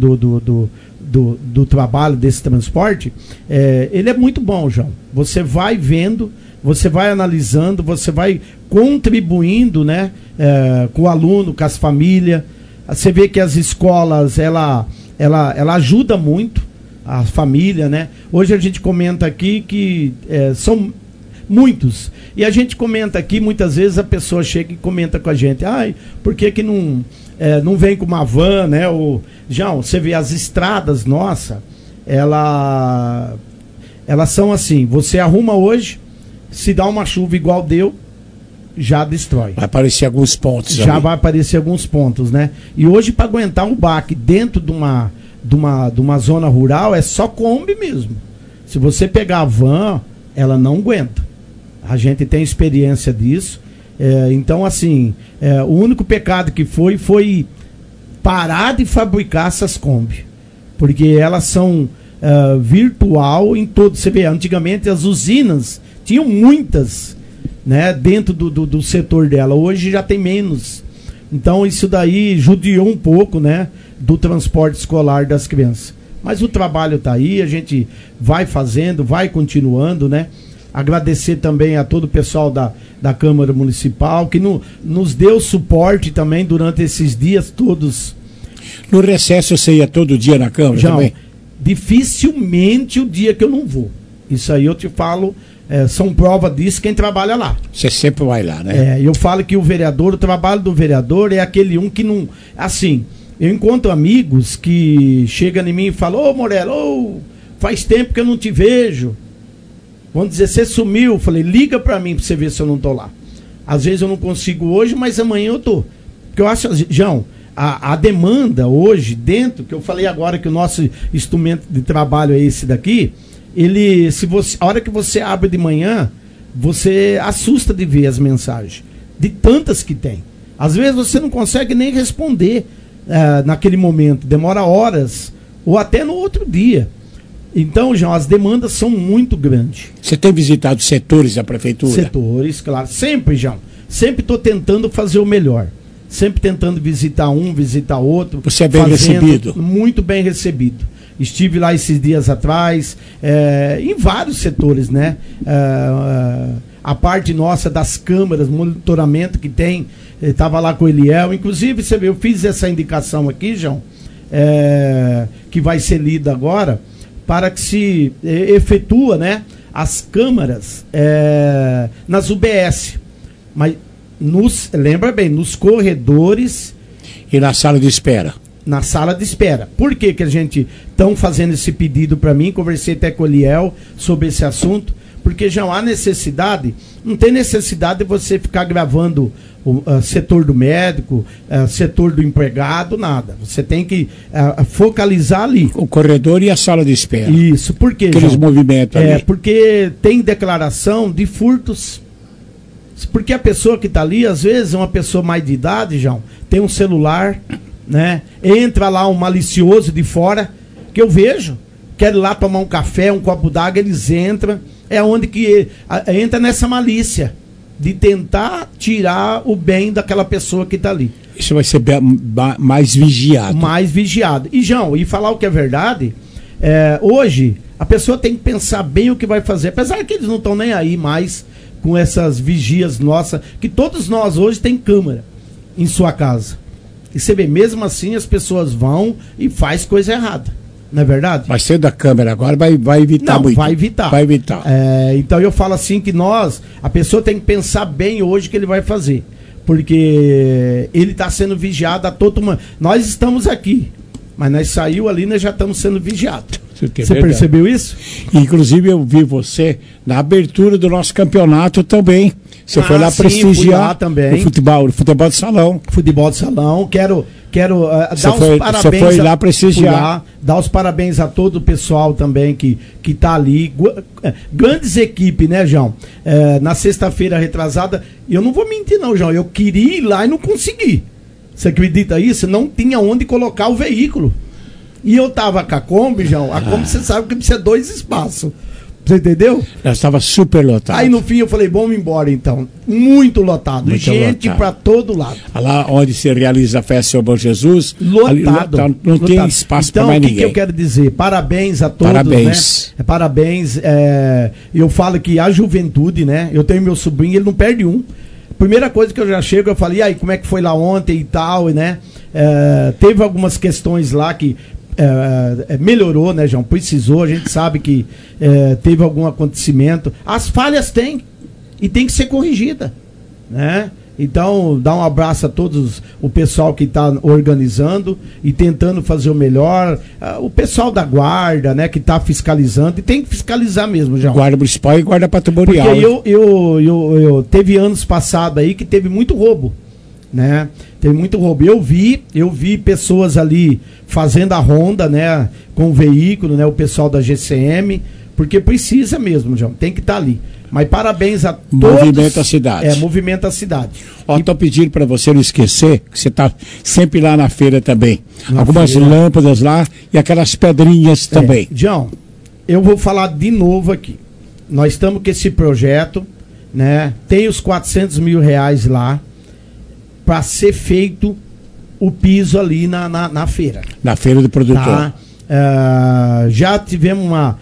Speaker 13: do trabalho desse transporte, ele é muito bom, João. Você vai vendo, você vai analisando, você vai contribuindo, né, com o aluno, com as famílias. Você vê que as escolas, ela ajuda muito a família, né? Hoje a gente comenta aqui que são muitos. E a gente comenta aqui, muitas vezes a pessoa chega e comenta com a gente, por que não vem com uma van, né? João, você vê as estradas, nossa, elas são assim, você arruma hoje, se dá uma chuva igual deu, já destrói.
Speaker 4: Vai aparecer alguns pontos.
Speaker 13: Já vai aparecer alguns pontos, né? E hoje, para aguentar um baque dentro de uma zona rural, é só Kombi mesmo. Se você pegar a van, ela não aguenta. A gente tem experiência disso. Então, assim, o único pecado que foi parar de fabricar essas Kombi. Porque elas são virtual em todo. Você vê, antigamente as usinas tinham muitas, né, dentro do setor dela. Hoje já tem menos. Então, isso daí judiou um pouco, né, do transporte escolar das crianças. Mas o trabalho está aí, a gente vai fazendo, vai continuando, né? Agradecer também a todo o pessoal da Câmara Municipal, que nos deu suporte também durante esses dias todos.
Speaker 4: No recesso você ia todo dia na Câmara também?
Speaker 13: Dificilmente o dia que eu não vou. Isso aí eu te falo, são prova disso quem trabalha lá.
Speaker 4: Você sempre vai lá, né?
Speaker 13: Eu falo que o trabalho do vereador é aquele que não... Assim, eu encontro amigos que chegam em mim e falam, ô Morello, faz tempo que eu não te vejo. Vamos dizer, você sumiu. Eu falei, liga pra mim pra você ver se eu não tô lá. Às vezes eu não consigo hoje, mas amanhã eu tô. Porque eu acho, João, a demanda hoje, dentro, que eu falei agora que o nosso instrumento de trabalho é esse daqui, a hora que você abre de manhã, você assusta de ver as mensagens. De tantas que tem. Às vezes você não consegue nem responder naquele momento. Demora horas, ou até no outro dia. Então, João, as demandas são muito grandes.
Speaker 4: Você tem visitado setores da prefeitura?
Speaker 13: Setores, claro. Sempre, João. Sempre estou tentando fazer o melhor. Sempre tentando visitar um, visitar outro.
Speaker 4: Você é bem recebido?
Speaker 13: Muito bem recebido. Estive lá esses dias atrás, em vários setores, né? A parte nossa das câmaras, monitoramento que tem, estava lá com o Eliel. Inclusive, você vê, eu fiz essa indicação aqui, João, que vai ser lida agora, para que se efetua, né, as câmaras nas UBS. Mas lembra bem, nos corredores
Speaker 4: e na sala de espera.
Speaker 13: Na sala de espera. Por que a gente estão fazendo esse pedido para mim? Conversei até com o Eliel sobre esse assunto, porque já há necessidade, não tem necessidade de você ficar gravando o setor do médico, setor do empregado, nada. Você tem que focalizar ali.
Speaker 4: O corredor e a sala de espera.
Speaker 13: Isso, por quê?
Speaker 4: Aqueles movimentos ali.
Speaker 13: Porque tem declaração de furtos. Porque a pessoa que está ali, às vezes, é uma pessoa mais de idade, João, tem um celular, né? Entra lá um malicioso de fora, que eu vejo, quer ir lá tomar um café, um copo d'água, eles entram, é onde que entra nessa malícia de tentar tirar o bem daquela pessoa que está ali.
Speaker 4: Isso vai ser mais vigiado.
Speaker 13: Mais vigiado. E, João, e falar o que é verdade, hoje a pessoa tem que pensar bem o que vai fazer, apesar que eles não estão nem aí mais com essas vigias nossas, que todos nós hoje tem câmera em sua casa. E você vê, mesmo assim as pessoas vão e faz coisa errada. Não é verdade?
Speaker 4: Mas sendo a câmera agora vai evitar
Speaker 13: não,
Speaker 4: muito.
Speaker 13: Vai evitar.
Speaker 4: Vai evitar.
Speaker 13: Então eu falo assim que a pessoa tem que pensar bem hoje o que ele vai fazer. Porque ele está sendo vigiado a todo mundo. Nós estamos aqui, mas nós saiu ali, nós já estamos sendo vigiados. Você percebeu isso?
Speaker 4: Inclusive eu vi você na abertura do nosso campeonato também. Você foi lá prestigiar lá
Speaker 13: também.
Speaker 4: O futebol de salão.
Speaker 13: Futebol de salão. Quero dar os parabéns.
Speaker 4: Você foi lá prestigiar.
Speaker 13: Dar os parabéns a todo o pessoal também que tá ali. Grandes equipes, né, João? Na sexta-feira retrasada, eu não vou mentir não, João. Eu queria ir lá e não consegui. Você acredita isso? Não tinha onde colocar o veículo. E eu tava com a Kombi, João. A Kombi, você sabe que precisa 2 espaços. Você entendeu?
Speaker 4: Já estava super lotado.
Speaker 13: Aí no fim eu falei, vamos embora então. Muito lotado. Muito gente para todo lado.
Speaker 4: Lá onde se realiza a festa Senhor Bom Jesus,
Speaker 13: lotado.
Speaker 4: Não tem espaço para mais ninguém.
Speaker 13: Então o que eu quero dizer? Parabéns a todos.
Speaker 4: Parabéns.
Speaker 13: Né? Parabéns. Eu falo que a juventude, né? Eu tenho meu sobrinho, ele não perde um. Primeira coisa que eu já chego, eu falei, e aí, como é que foi lá ontem e tal, né? Teve algumas questões lá que melhorou, né, João? Precisou, a gente sabe que teve algum acontecimento. As falhas tem e tem que ser corrigida, né? Então, dá um abraço a todos o pessoal que está organizando e tentando fazer o melhor. O pessoal da guarda, né, que está fiscalizando, e tem que fiscalizar mesmo, João.
Speaker 4: Guarda municipal e guarda patrimonial.
Speaker 13: Porque eu teve anos passados aí que teve muito roubo, né? Teve muito roubo. Eu vi pessoas ali fazendo a ronda, né, com o veículo, né, o pessoal da GCM, porque precisa mesmo, João, tem que estar ali. Mas parabéns a todos.
Speaker 4: Movimenta a cidade.
Speaker 13: Movimenta a cidade.
Speaker 4: Estou pedindo para você não esquecer que você está sempre lá na feira também. Algumas lâmpadas lá e aquelas pedrinhas também.
Speaker 13: João, eu vou falar de novo aqui. Nós estamos com esse projeto, né? Tem os 400 mil reais lá para ser feito o piso ali na feira.
Speaker 4: Na feira do produtor.
Speaker 13: Tá? Já tivemos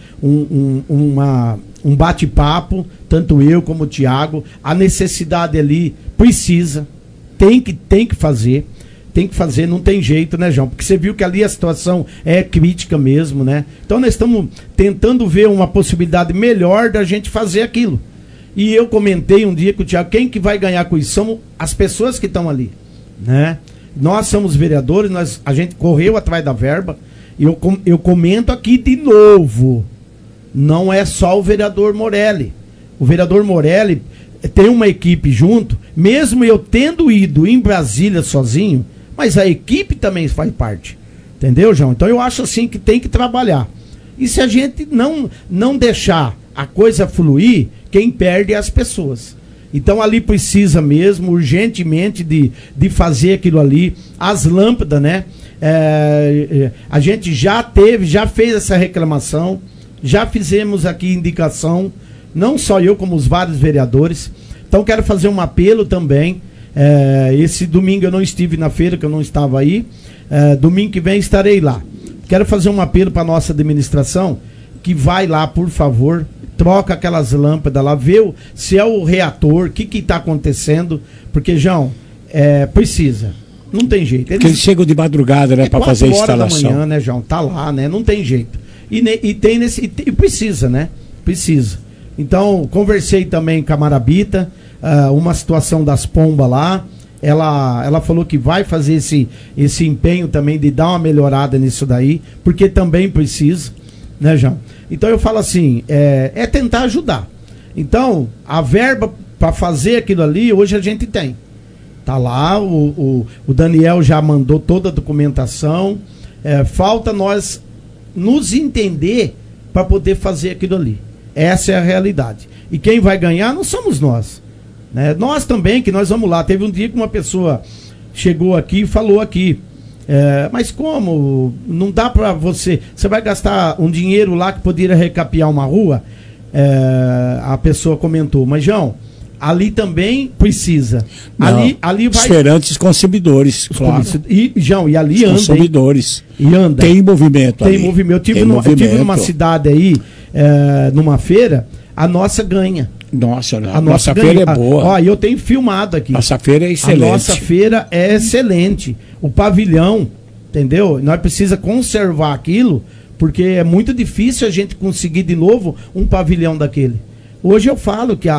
Speaker 13: um bate-papo, tanto eu como o Thiago. A necessidade ali precisa, tem que fazer, não tem jeito, né, João? Porque você viu que ali a situação é crítica mesmo, né? Então nós estamos tentando ver uma possibilidade melhor da gente fazer aquilo. E eu comentei um dia com o Thiago, quem que vai ganhar com isso? São as pessoas que estão ali, né? Nós somos vereadores, a gente correu atrás da verba, e eu comento aqui de novo, não é só o vereador Morelli. O vereador Morelli tem uma equipe junto, mesmo eu tendo ido em Brasília sozinho, mas a equipe também faz parte. Entendeu, João? Então eu acho assim que tem que trabalhar. E se a gente não deixar a coisa fluir, quem perde é as pessoas. Então ali precisa mesmo, urgentemente, de fazer aquilo ali. As lâmpadas, né? A gente já fez essa reclamação. Já fizemos aqui indicação, não só eu, como os vários vereadores. Então quero fazer um apelo também. Esse domingo eu não estive na feira, que eu não estava aí. Domingo que vem estarei lá. Quero fazer um apelo para a nossa administração, que vai lá, por favor, troca aquelas lâmpadas lá, vê se é o reator, o que está acontecendo. Porque, João, precisa. Não tem jeito.
Speaker 4: Eles chegam de madrugada, né, para fazer a instalação.
Speaker 13: 4 horas da manhã, né, João? Tá lá, né? Não tem jeito. E precisa, né? Precisa. Então, conversei também com a Marabita, uma situação das pombas lá. Ela falou que vai fazer esse empenho também de dar uma melhorada nisso daí, porque também precisa, né, João? Então eu falo assim, é tentar ajudar. Então, a verba para fazer aquilo ali, hoje a gente tem. Tá lá, o Daniel já mandou toda a documentação. Falta nós nos entender para poder fazer aquilo ali. Essa é a realidade. E quem vai ganhar não somos nós, né? Nós também, que nós vamos lá. Teve um dia que uma pessoa chegou aqui e falou aqui, mas como? Não dá para você vai gastar um dinheiro lá que poderia recapear uma rua? A pessoa comentou, mas João, ali também precisa.
Speaker 4: Não,
Speaker 13: ali vai.
Speaker 4: Diferentes consumidores, claro.
Speaker 13: E, João, e ali
Speaker 4: os
Speaker 13: anda.
Speaker 4: Consumidores.
Speaker 13: E anda.
Speaker 4: Tem movimento.
Speaker 13: Tem ali. Movimento. Eu tive numa cidade aí, numa feira, a nossa ganha.
Speaker 4: Nossa, a nossa feira é boa.
Speaker 13: Ó, eu tenho filmado aqui.
Speaker 4: Nossa feira é excelente.
Speaker 13: A nossa feira é excelente. O pavilhão, entendeu? Nós precisamos conservar aquilo, porque é muito difícil a gente conseguir de novo um pavilhão daquele. Hoje eu falo que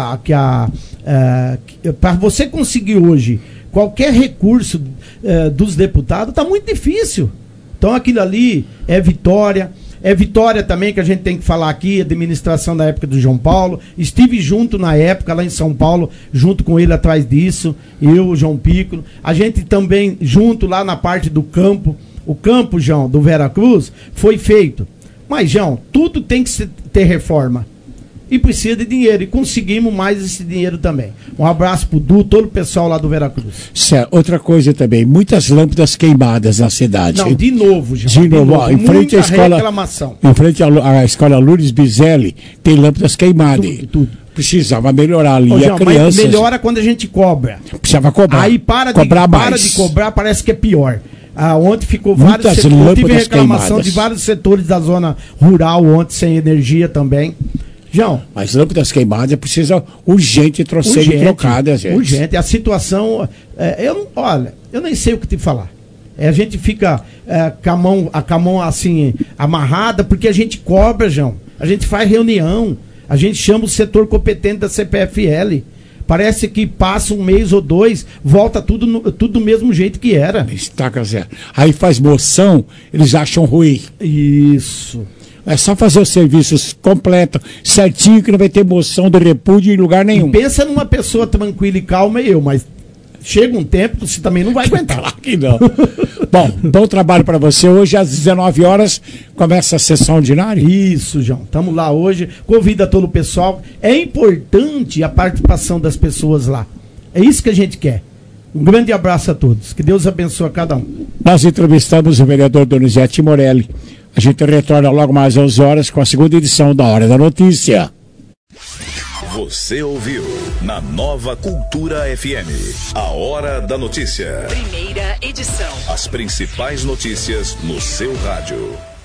Speaker 13: para você conseguir hoje qualquer recurso dos deputados, está muito difícil. Então aquilo ali é vitória. É vitória também que a gente tem que falar aqui, a administração da época do João Paulo. Estive junto na época, lá em São Paulo, junto com ele atrás disso. Eu, o João Piccolo. A gente também junto lá na parte do campo. O campo, João, do Veracruz, foi feito. Mas, João, tudo tem que ter reforma. E precisa de dinheiro. E conseguimos mais esse dinheiro também. Um abraço pro Du, todo o pessoal lá do Veracruz.
Speaker 4: Certo. Outra coisa também, muitas lâmpadas queimadas na cidade.
Speaker 13: Não, de novo, João.
Speaker 4: De novo. Ó, em frente à escola,
Speaker 13: reclamação.
Speaker 4: em frente à escola Lourdes Bizelli, tem lâmpadas queimadas. Tudo. Precisava melhorar ali.
Speaker 13: Ô, João,
Speaker 4: a criança
Speaker 13: melhora quando a gente cobra.
Speaker 4: Precisava cobrar.
Speaker 13: Aí para de cobrar, parece que é pior. Ontem ficou
Speaker 4: muitas setores,
Speaker 13: tive reclamação de vários setores da zona rural ontem, sem energia também. João.
Speaker 4: Mas lâmpadas queimadas precisa urgente serem trocadas.
Speaker 13: Urgente. A situação. Eu nem sei o que te falar. A gente fica com a mão assim, amarrada, porque a gente cobra, João. A gente faz reunião. A gente chama o setor competente da CPFL. Parece que passa um mês ou dois, volta tudo do mesmo jeito que era.
Speaker 4: Estaca zero. Aí faz moção, eles acham ruim.
Speaker 13: Isso.
Speaker 4: É só fazer os serviços completos, certinho, que não vai ter moção de repúdio em lugar nenhum.
Speaker 13: E pensa numa pessoa tranquila e calma, mas chega um tempo que você também não vai aguentar.
Speaker 4: Claro que não. Bom trabalho para você. Hoje às 19 horas começa a sessão ordinária?
Speaker 13: Isso, João. Estamos lá hoje. Convida todo o pessoal. É importante a participação das pessoas lá. É isso que a gente quer. Um grande abraço a todos. Que Deus abençoe a cada um.
Speaker 4: Nós entrevistamos o vereador Donizete Morelli. A gente retorna logo mais às 11 horas com a segunda edição da Hora da Notícia.
Speaker 1: Você ouviu na Nova Cultura FM, a Hora da Notícia.
Speaker 5: Primeira edição.
Speaker 1: As principais notícias no seu rádio.